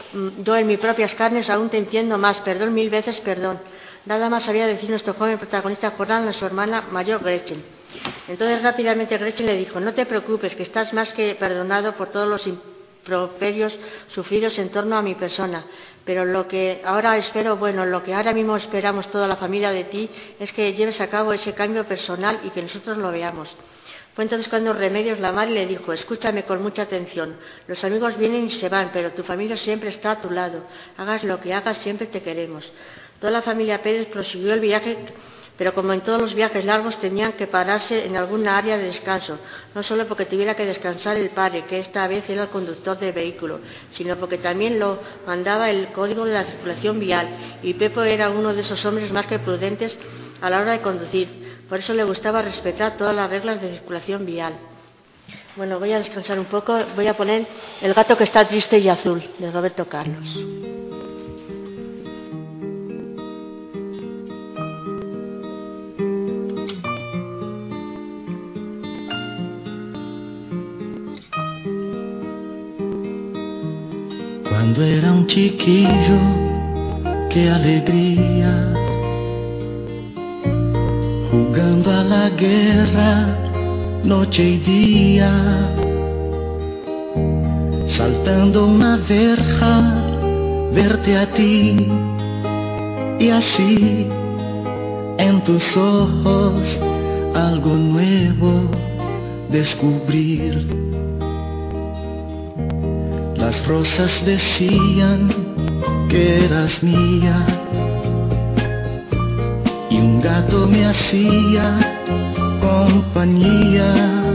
B: yo en mis propias carnes, aún te entiendo más. Perdón, mil veces perdón. Nada más sabía decir nuestro joven protagonista Jordán a su hermana mayor Gretchen. Entonces rápidamente Gretchen le dijo: no te preocupes, que estás más que perdonado por todos los improperios sufridos en torno a mi persona. Pero lo que ahora espero, bueno, lo que ahora mismo esperamos toda la familia de ti es que lleves a cabo ese cambio personal y que nosotros lo veamos. Fue entonces cuando Remedios la madre le dijo: escúchame con mucha atención. Los amigos vienen y se van, pero tu familia siempre está a tu lado. Hagas lo que hagas, siempre te queremos. Toda la familia Pérez prosiguió el viaje, pero como en todos los viajes largos tenían que pararse en alguna área de descanso, no solo porque tuviera que descansar el padre, que esta vez era el conductor del vehículo, sino porque también lo mandaba el código de la circulación vial, y Pepo era uno de esos hombres más que prudentes a la hora de conducir. Por eso le gustaba respetar todas las reglas de circulación vial. Bueno, voy a descansar un poco, voy a poner El gato que está triste y azul, de Roberto Carlos.
L: Cuando era un chiquillo, qué alegría, jugando a la guerra, noche y día, saltando una verja, verte a ti, y así, en tus ojos, algo nuevo descubrir. Las rosas decían que eras mía, y un gato me hacía compañía.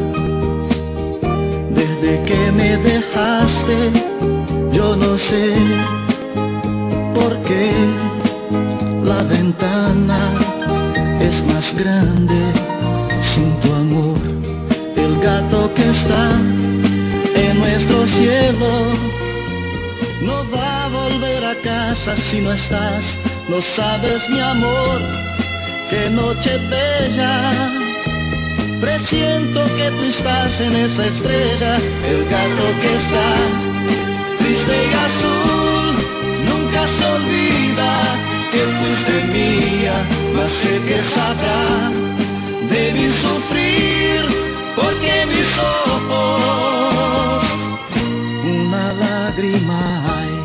L: Desde que me dejaste, yo no sé por qué la ventana es más grande sin tu amor. El gato que está en nuestro cielo no va a volver a casa si no estás. No sabes, mi amor, qué noche bella, presiento que tú estás en esa estrella. El gato que está triste y azul nunca se olvida que fuiste mía, mas sé que sabrá de mi sufrir, porque mis ojos una lágrima hay.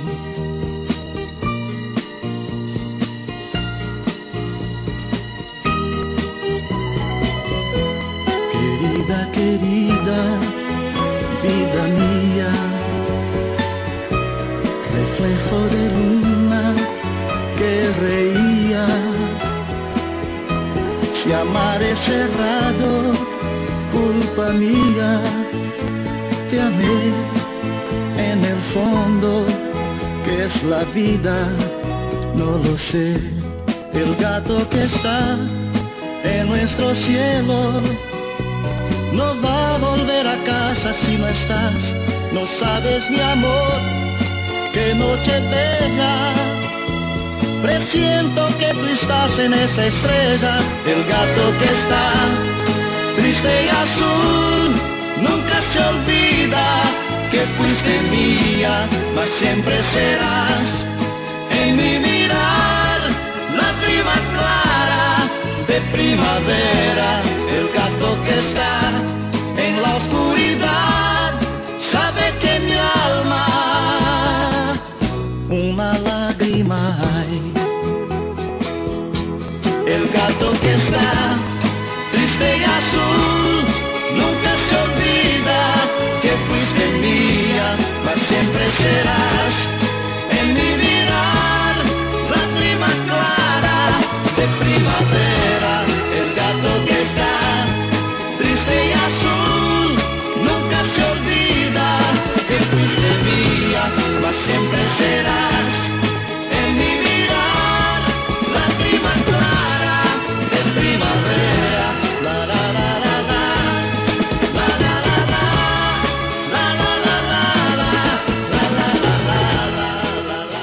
L: Querida, querida, vida mía, reflejo de luna que reía. Si amar es cerrado, culpa culpa mía, te amé en el fondo, ¿qué es la vida? No lo sé. El gato que está en nuestro cielo no va a volver a casa si no estás. No sabes, mi amor, qué noche bella. Presiento que tú estás en esa estrella. El gato que está triste y azul nunca se olvida que fuiste mía, mas siempre serás en mi mirar lágrima clara de primavera. El gato que está en la oscuridad sabe que mi alma una lágrima hay. El gato que está triste y azul nunca se olvida que fuiste mía, mas siempre serás en mi mirar lágrima clara de primavera. El gato que está triste y azul nunca se olvida que fuiste mía, mas siempre serás en mi mirar lágrima clara de primavera. La la la la la, la la la la, la la la la, la la la la.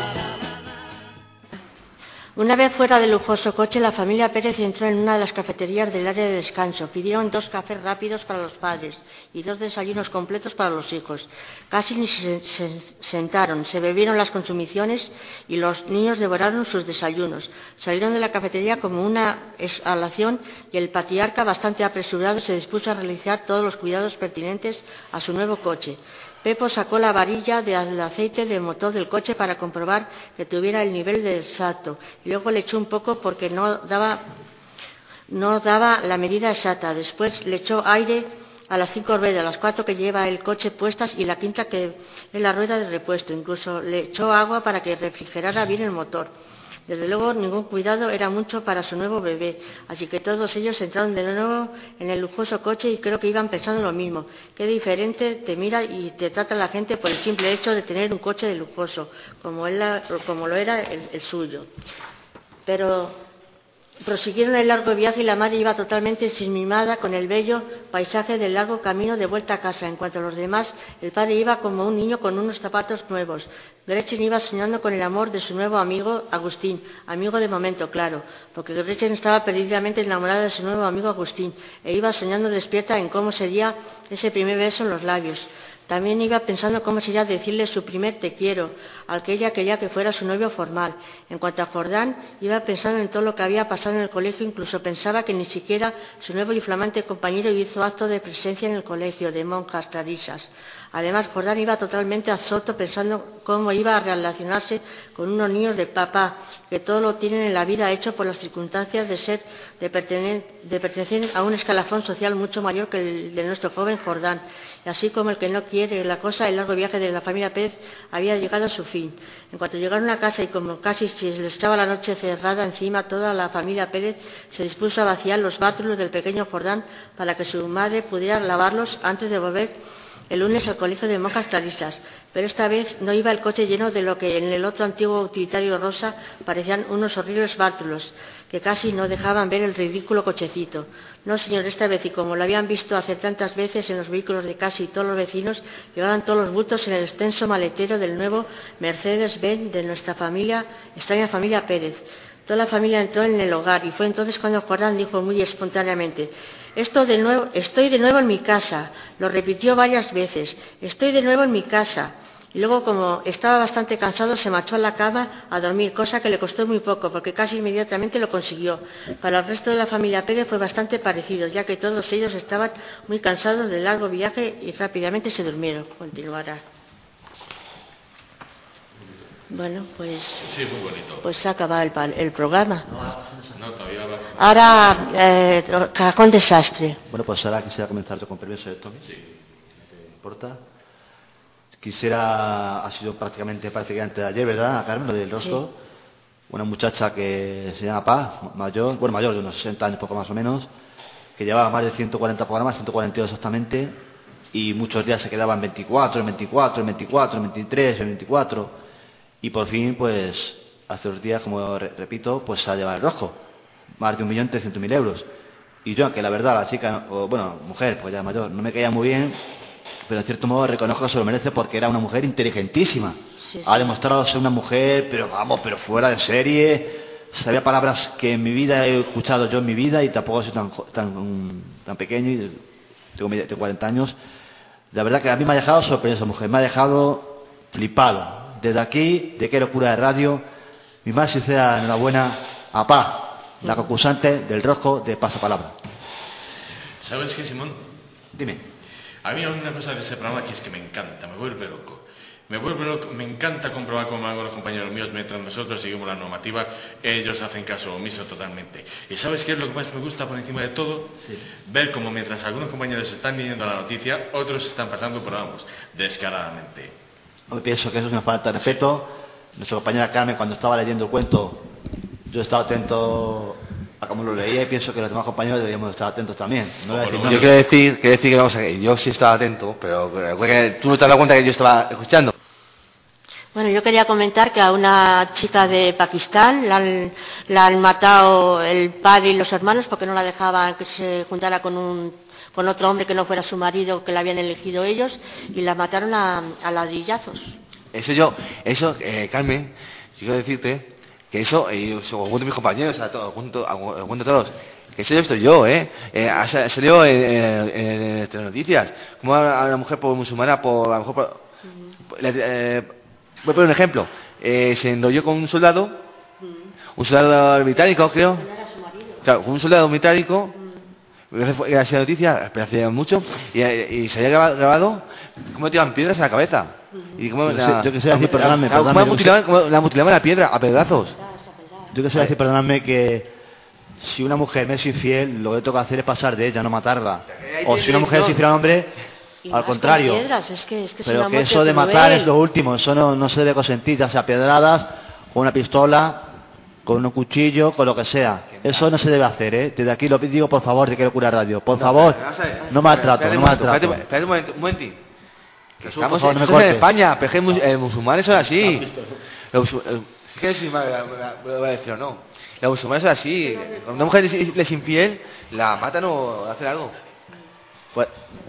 B: Una vez fuera del lujoso coche, la familia Pérez entró en una de las cafeterías del área de descanso. Pidieron dos cafés rápidos para los padres y dos desayunos completos para los hijos. Casi ni se, se sentaron, se bebieron las consumiciones y los niños devoraron sus desayunos. Salieron de la cafetería como una exhalación y el patriarca, bastante apresurado, se dispuso a realizar todos los cuidados pertinentes a su nuevo coche. Pepo sacó la varilla del aceite del motor del coche para comprobar que tuviera el nivel exacto y luego le echó un poco porque no daba, no daba la medida exacta. Después le echó aire a las cinco ruedas, las cuatro que lleva el coche puestas y la quinta que es la rueda de repuesto. Incluso le echó agua para que refrigerara bien el motor. Desde luego, ningún cuidado era mucho para su nuevo bebé, así que todos ellos entraron de nuevo en el lujoso coche y creo que iban pensando lo mismo. Qué diferente te mira y te trata la gente por el simple hecho de tener un coche de lujoso, como, él, como lo era el, el suyo. Pero prosiguieron el largo viaje y la madre iba totalmente ensimismada con el bello paisaje del largo camino de vuelta a casa. En cuanto a los demás, el padre iba como un niño con unos zapatos nuevos. Gretchen iba soñando con el amor de su nuevo amigo Agustín, amigo de momento, claro, porque Gretchen estaba perdidamente enamorada de su nuevo amigo Agustín e iba soñando despierta en cómo sería ese primer beso en los labios. También iba pensando cómo sería decirle su primer te quiero, al que ella quería que fuera su novio formal. En cuanto a Jordán, iba pensando en todo lo que había pasado en el colegio, incluso pensaba que ni siquiera su nuevo y flamante compañero hizo acto de presencia en el colegio de monjas clarisas. Además, Jordán iba totalmente absorto pensando cómo iba a relacionarse con unos niños de papá, que todo lo tienen en la vida hecho por las circunstancias de ser, de, pertene- de pertenecer a un escalafón social mucho mayor que el de nuestro joven Jordán. Y así como el que no quiere la cosa, el largo viaje de la familia Pérez había llegado a su fin. En cuanto llegaron a casa y como casi se les echaba la noche cerrada encima, toda la familia Pérez se dispuso a vaciar los bártulos del pequeño Jordán para que su madre pudiera lavarlos antes de volver el lunes al colegio de monjas clarisas. Pero esta vez no iba el coche lleno de lo que en el otro antiguo utilitario rosa parecían unos horribles bártulos, que casi no dejaban ver el ridículo cochecito. No, señor, esta vez, y como lo habían visto hacer tantas veces en los vehículos de casi todos los vecinos, llevaban todos los bultos en el extenso maletero del nuevo Mercedes-Benz de nuestra familia, extraña familia Pérez. Toda la familia entró en el hogar y fue entonces cuando Jordán dijo muy espontáneamente: Esto de nuevo, estoy de nuevo en mi casa. Lo repitió varias veces. Estoy de nuevo en mi casa. Y luego, como estaba bastante cansado, se marchó a la cama a dormir, cosa que le costó muy poco, porque casi inmediatamente lo consiguió. Para el resto de la familia Pérez fue bastante parecido, ya que todos ellos estaban muy cansados del largo viaje y rápidamente se durmieron. Continuará. Bueno, pues,
E: sí, muy bonito.
B: Pues se ha acabado el, el programa.
E: No, todavía va.
B: Ahora, eh, cajón desastre.
D: Bueno, pues ahora quisiera comenzar yo con permiso de Tommy.
E: Sí.
D: ¿Te importa? Quisiera, ha sido prácticamente, prácticamente ayer, ¿verdad, Carmen, lo del rostro? Sí. Una muchacha que se llama Paz, mayor, bueno, mayor, de unos sesenta años, poco más o menos, que llevaba más de ciento cuarenta programas, ciento cuarenta y dos exactamente, y muchos días se quedaban en veinticuatro, en veinticuatro, en veinticuatro, en veintitrés, en veinticuatro, y por fin, pues, hace unos días, como re repito, pues se ha llevado el rosco, más de un millón trescientos mil euros. Y yo, que la verdad, la chica, o bueno, mujer, pues ya mayor, no me caía muy bien, pero en cierto modo reconozco que se lo merece porque era una mujer inteligentísima. Sí, sí. Ha demostrado ser una mujer, pero vamos, pero fuera de serie. Sabía palabras que en mi vida he escuchado yo en mi vida y tampoco soy tan, tan, tan pequeño y tengo, tengo cuarenta años. La verdad que a mí me ha dejado sorprendido esa mujer, me ha dejado flipado. Desde aquí, de Qué Locura de Radio, mi más sincera enhorabuena a Paz, la concursante del rosco de Pasapalabra.
E: ¿Sabes qué, Simón?
D: Dime.
E: A mí hay una cosa de ese programa que es que me encanta, me vuelve loco. Me vuelve loco, me encanta comprobar cómo hago los compañeros míos mientras nosotros seguimos la normativa, ellos hacen caso omiso totalmente. ¿Y sabes qué es lo que más me gusta por encima de todo? Sí. Ver cómo mientras algunos compañeros están leyendo la noticia, otros están pasando por ambos, descaradamente.
D: Yo pienso que eso es una falta de respeto. Nuestra compañera Carmen, cuando estaba leyendo el cuento, yo estaba atento a cómo lo leía y pienso que los demás compañeros deberíamos estar atentos también. No
G: yo quiero decir, quiero decir que vamos a ver, yo sí estaba atento, pero que tú no te has dado cuenta que yo estaba escuchando.
B: Bueno, yo quería comentar que a una chica de Pakistán la han, la han matado el padre y los hermanos porque no la dejaban que se juntara con un con otro hombre que no fuera su marido, que la habían elegido ellos, y la mataron a, a ladrillazos.
G: Eso yo, eso, eh, Carmen, quiero decirte que eso, eh, junto a mis compañeros, a todos, junto, a, junto a todos, que eso lo he visto yo, ¿eh? eh ha salido en, en, en Telenoticias, como a una mujer por musulmana, por a lo mejor por, uh-huh. eh, voy a poner un ejemplo, eh, se enrolló con un soldado, uh-huh. un soldado británico, creo, claro, un soldado británico, uh-huh. ha sido noticia, pero hace mucho, y, y se había grabado, grabado cómo le tiraban piedras a la cabeza. Y como
D: yo,
G: la,
D: sé, yo que sé decir, perdóname,
G: la,
D: perdóname,
G: la, mutilaban, como la mutilaban la piedra a pedazos.
D: Yo que sé decir, perdóname, que si una mujer me es infiel, lo que toca hacer es pasar de ella, no matarla. O si una mujer es infiel a un hombre, al contrario.
B: Piedras, es que, es que
D: pero que eso de matar
B: cruel.
D: Es lo último, eso no, no se debe consentir, ya sea piedradas, con una pistola, con un cuchillo, con lo que sea. Eso no se debe hacer, ¿eh? Desde aquí lo digo, por favor, de Qué Locura Radio. Por favor, no maltrato, no maltrato.
G: Espérate un momento, un momentito. Que
D: Jesús,
G: estamos,
D: favor, no
G: estamos en España, pero es que los musulmanes son así. Los, es que si me voy a decir o no. Los musulmanes son así. Cuando una mujer les infiel, la matan o hacen algo. Pues...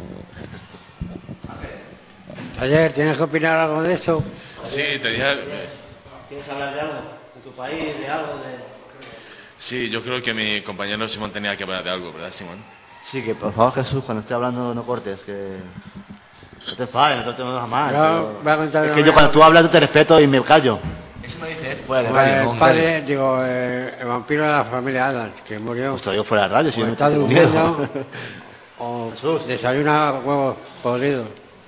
F: Ayer, ¿tienes que opinar algo de eso?
E: Sí, tenía...
D: ¿Quieres hablar de algo? ¿De tu país? ¿De algo? De...
E: Sí, yo creo que mi compañero Simón tenía que hablar de algo, ¿verdad, Simón?
D: Sí, que por favor, Jesús, cuando esté hablando no cortes, que... No te enfades, no te vas a mal.
F: No, pero...
D: Es que yo cuando tú hablas yo te respeto y me callo.
G: Eso me dice fuera de
F: radio. El padre, digo, eh, el vampiro de la familia Adams, que murió.
D: Pues yo fuera de radio, si yo no
F: está durmiendo. O desayuna huevos podridos.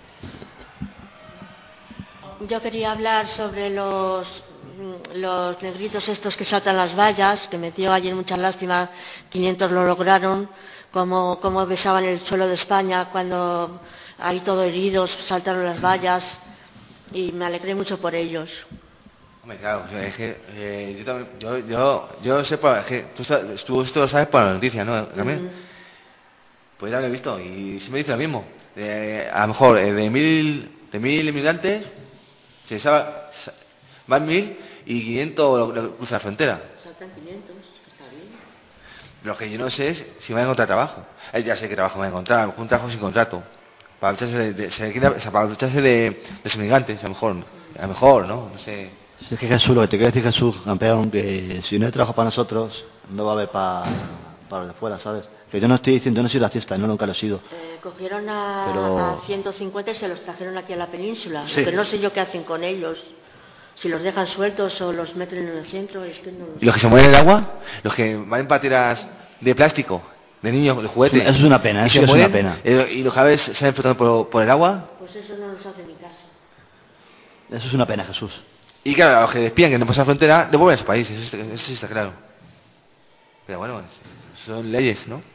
B: Yo quería hablar sobre los los negritos estos que saltan las vallas, que me dio ayer mucha lástima, quinientos lo lograron, como, como besaban el suelo de España cuando ahí todos heridos saltaron las vallas, y me alegré mucho por ellos.
G: Hombre, claro, es que eh, yo, también, yo, yo, yo sé, es que tú, tú esto lo sabes por la noticia, ¿no? También. Mm. Pues ya lo he visto y sí me dice lo mismo. Eh, a lo mejor eh, de mil de mil inmigrantes se sabe, van mil y quinientos cruzan la frontera.
B: Saltan quinientos, está bien.
G: Lo que yo no sé es si van a encontrar trabajo. Eh, ya sé qué trabajo van a encontrar, un trabajo sin contrato. Para lucharse de, de, se quiere, para lucharse de, de los inmigrantes, a lo mejor, a lo mejor, ¿no? No sé.
D: Si es que Jesús, lo que te quiero decir, Jesús, campeón, que si no hay trabajo para nosotros, no va a haber para, para los de fuera, ¿sabes? Que yo no estoy diciendo, yo no soy racista, no nunca lo he sido.
B: Eh, cogieron a,
D: Pero...
B: a ciento cincuenta y se los trajeron aquí a la península.
D: Sí.
B: Pero no sé yo qué hacen con ellos. Si los dejan sueltos o los meten en el centro, es que no...
G: ¿Y los que se mueren en el agua? ¿Los que van en patinas de plástico? De niños, de juguetes.
D: Eso es una pena, eso es
G: mueren,
D: una pena.
G: Eh, ¿Y los aves se han flotando por, por el agua?
B: Pues eso no nos hace ni caso.
D: Eso es una pena, Jesús.
G: Y claro, a los que despiden que no pasan la frontera, devuelven a su país, eso, eso sí está claro. Pero bueno, son leyes, ¿no?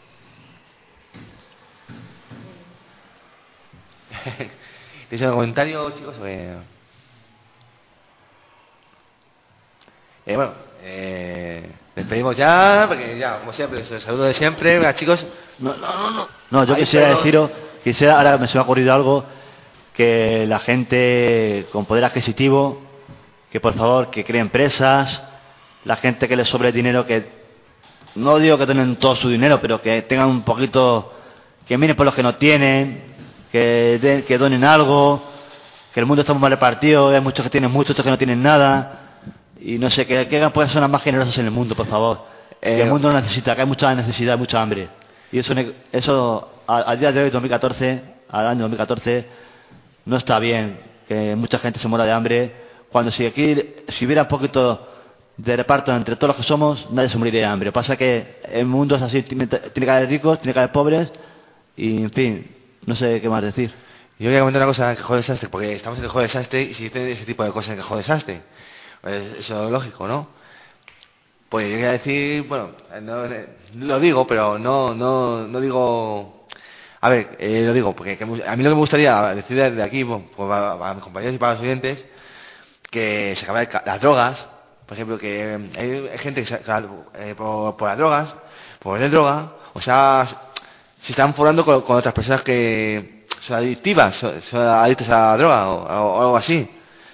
G: ¿Tienes algún comentario, chicos? O que... Eh, bueno, eh, despedimos ya, porque ya, como siempre, el saludo de siempre. Venga, chicos.
D: No, no, no. No, no yo quisiera deciros, quisiera, ahora me se me ha ocurrido algo, que la gente con poder adquisitivo, que por favor, que cree empresas, la gente que les sobre dinero, que no digo que tienen todo su dinero, pero que tengan un poquito, que miren por los que no tienen, que, den, que donen algo, que el mundo está muy mal repartido, hay muchos que tienen mucho, otros que no tienen nada, y no sé, que, que hagan personas más generosas en el mundo, por favor. Eh, que el mundo lo necesita, que hay mucha necesidad, mucha hambre. Y eso, eso a, a día de hoy, dos mil catorce, al año dos mil catorce, no está bien que mucha gente se muera de hambre, cuando si aquí, si hubiera un poquito de reparto entre todos los que somos, nadie se moriría de hambre. Pasa que el mundo es así, tiene, tiene que haber ricos, tiene que haber pobres, y en fin, no sé qué más decir.
G: Yo voy a comentar una cosa en Cajón Desastre, porque estamos en Cajón Desastre y si dice ese tipo de cosas en Cajón Desastre, pues eso es lógico, ¿no? Pues yo voy a decir, bueno, no, lo digo, pero no, no, no digo... A ver, eh, lo digo, porque que, a mí lo que me gustaría decir desde aquí, bueno, pues a, a mis compañeros y para los oyentes, que se acaben las drogas, por ejemplo, que hay, hay gente que se, eh, por, por las drogas, por vender droga, o sea, se están forrando con, con otras personas que son adictivas, son, son adictas a la droga o, o, o algo así.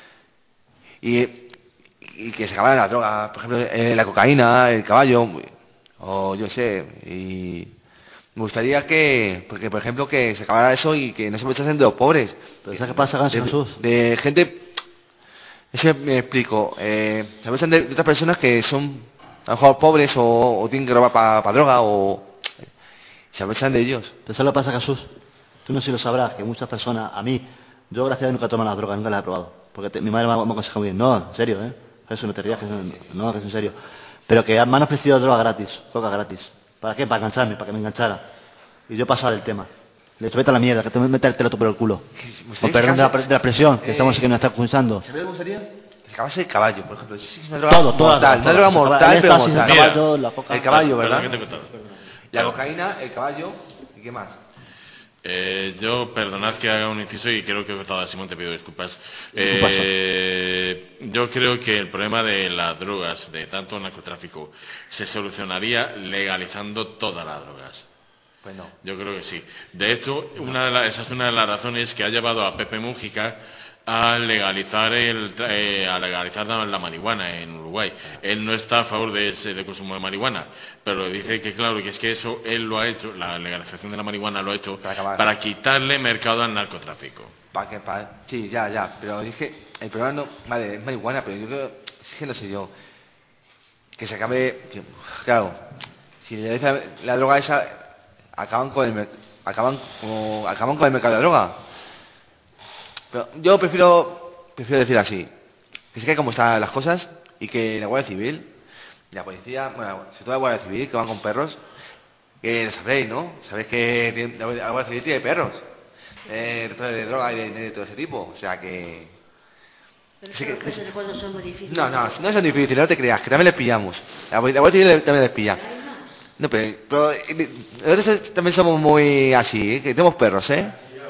G: Y, y que se acaben las drogas, por ejemplo, eh, la cocaína, el caballo, o yo sé, y... Me gustaría que, porque por ejemplo, que se acabara eso y que no se aprovechasen de los pobres.
D: Pero ¿sabes qué pasa, Ganso Jesús?
G: De, de gente, eso me explico, eh, se aprovechan de, de otras personas que son a lo mejor pobres o, o tienen que robar para pa droga o se aprovechan de ellos.
D: Pero ¿sabes lo que pasa, Jesús? Tú no sé si lo sabrás, que muchas personas, a mí, yo gracias a Dios nunca he tomado las drogas, nunca las he probado. Porque te, mi madre me, me aconseja muy bien. No, en serio, ¿eh? Eso no te rías, que no, no, que es en serio. Pero que me han ofrecido droga gratis, coca gratis. ¿Para qué? Para engancharme, para que me enganchara. Y yo pasaba del tema. Le dije, vete a la mierda, que te voy a meter el teloto por el culo. Con perdón de la, de la presión, que eh, estamos aquí nos está escuchando.
G: ¿Sabes lo que me gustaría? Que se acabase el caballo, por ejemplo. Sí, es una droga
D: todo,
G: mortal,
D: toda,
G: una toda, droga mortal, pero mortal.
D: El caballo, la coca,
G: el caballo, ¿verdad?
E: Perdón, que
G: la cocaína, el caballo, ¿y qué más?
E: Eh, yo, perdonad que haga un inciso y creo que he cortado a Simón, te pido disculpas. Eh, yo creo que el problema de las drogas, de tanto narcotráfico, se solucionaría legalizando todas las drogas.
G: Pues no.
E: Yo creo que sí. De hecho, una de la, esa es una de las razones que ha llevado a Pepe Mújica a legalizar el eh, a legalizar la, la marihuana en Uruguay. Él no está a favor de ese de consumo de marihuana, pero dice que claro, que es que eso él lo ha hecho, la legalización de la marihuana lo ha hecho para, para quitarle mercado al narcotráfico.
G: Para que para, sí, ya, ya, pero dije, el problema no, vale, es marihuana, pero yo creo, es que no sé yo, que se acabe, tío, claro, si le dice la droga esa, acaban con el acaban como, acaban con el mercado de la droga. Pero yo prefiero prefiero decir así, que se quede como están las cosas y que la Guardia Civil, la policía, bueno, sobre todo la Guardia Civil, que van con perros, que lo sabréis, ¿no? Sabéis que la Guardia Civil tiene perros, eh, de droga y de, de todo ese tipo, o sea que...
B: Pero sí, que, que esos juegos son muy difíciles.
G: No, no, no son difíciles, no te creas, que también les pillamos. La Guardia Civil también les pilla. No, pero, pero nosotros también somos muy así, ¿eh? Que tenemos perros, ¿eh?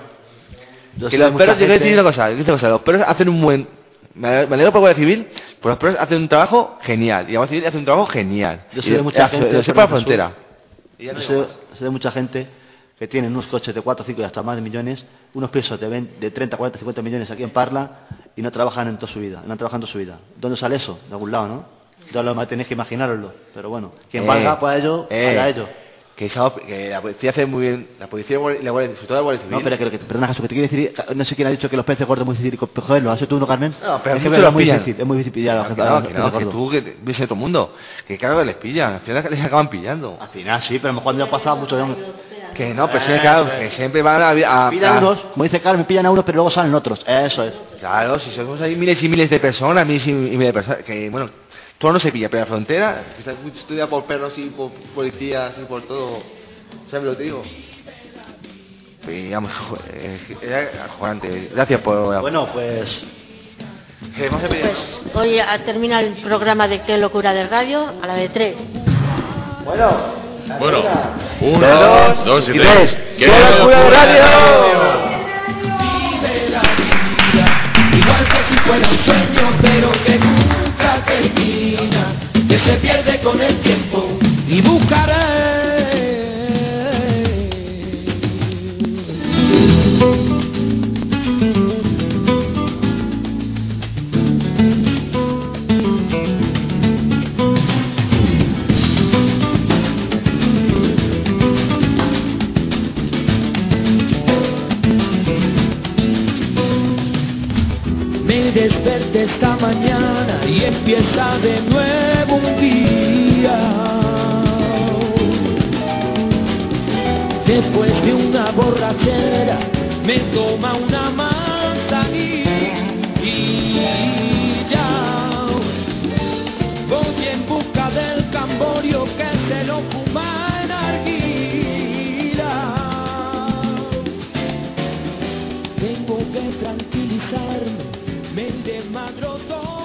G: Yo que los perros, yo quiero decir una cosa, yo quiero decir una cosa, los perros hacen un buen... Me alegro por la Guardia Civil, pero los perros hacen un trabajo genial, y la Guardia Civil hace un trabajo genial.
D: Yo sé de mucha gente...
G: Yo sé por la frontera.
D: Yo sé, sé de mucha gente que tienen unos coches de cuatro, cinco y hasta más de millones, unos pisos de, veinte, de treinta, cuarenta, cincuenta millones aquí en Parla, y no trabajan en toda su vida, no han trabajado en toda su vida. ¿Dónde sale eso? De algún lado, ¿no? Ya lo tenéis que imaginaroslo, pero bueno, quien eh, valga para ello, eh, para ello.
G: Que, esa, que la policía hace muy bien, la policía y la Guardia, sobre todo la Guardia Civil.
D: No, pero que, que perdona, Jesús, que te quiero decir, no sé quién ha dicho que los peces gordos es muy difícil cogerlos, ¿has sido tú, no, Carmen?
G: No, pero
D: es
G: que
D: es muy difícil, es muy difícil pillar a los
G: que no, que, no, que tú, que ves a todo el mundo, que claro que les pillan, al final les acaban pillando.
D: Al final sí, pero a lo mejor ya ha pasado mucho tiempo.
G: Que no, pero sí, claro, que siempre van a... a
D: pillan a unos, como dice Carmen, pillan a unos, pero luego salen otros, eso es.
G: Claro, si somos ahí miles y miles de personas, miles y miles de personas, que bueno, todo no se pilla, pero la frontera, está estudiada por perros y por policías y por todo, ¿sabes lo que digo? Y vamos, era acojonante. Gracias por...
D: Bueno, pues...
G: ¿Qué más se pide?
B: Pues hoy termina el programa de Qué Locura de Radio, a la de tres.
G: Bueno...
E: Bueno, uno, dos, dos y, y tres.
G: ¡Qué locura de radio!
A: Vive la vida, igual que si fuera un sueño, pero que nunca termina. se pierde con el tiempo y buscaré. Desperté esta mañana y empieza de nuevo un día. Después de una borrachera me toma una manzanilla y ya voy en busca del camborio que se lo fuma en arguila. Tengo que tranquilizarme. Me desmadro todo.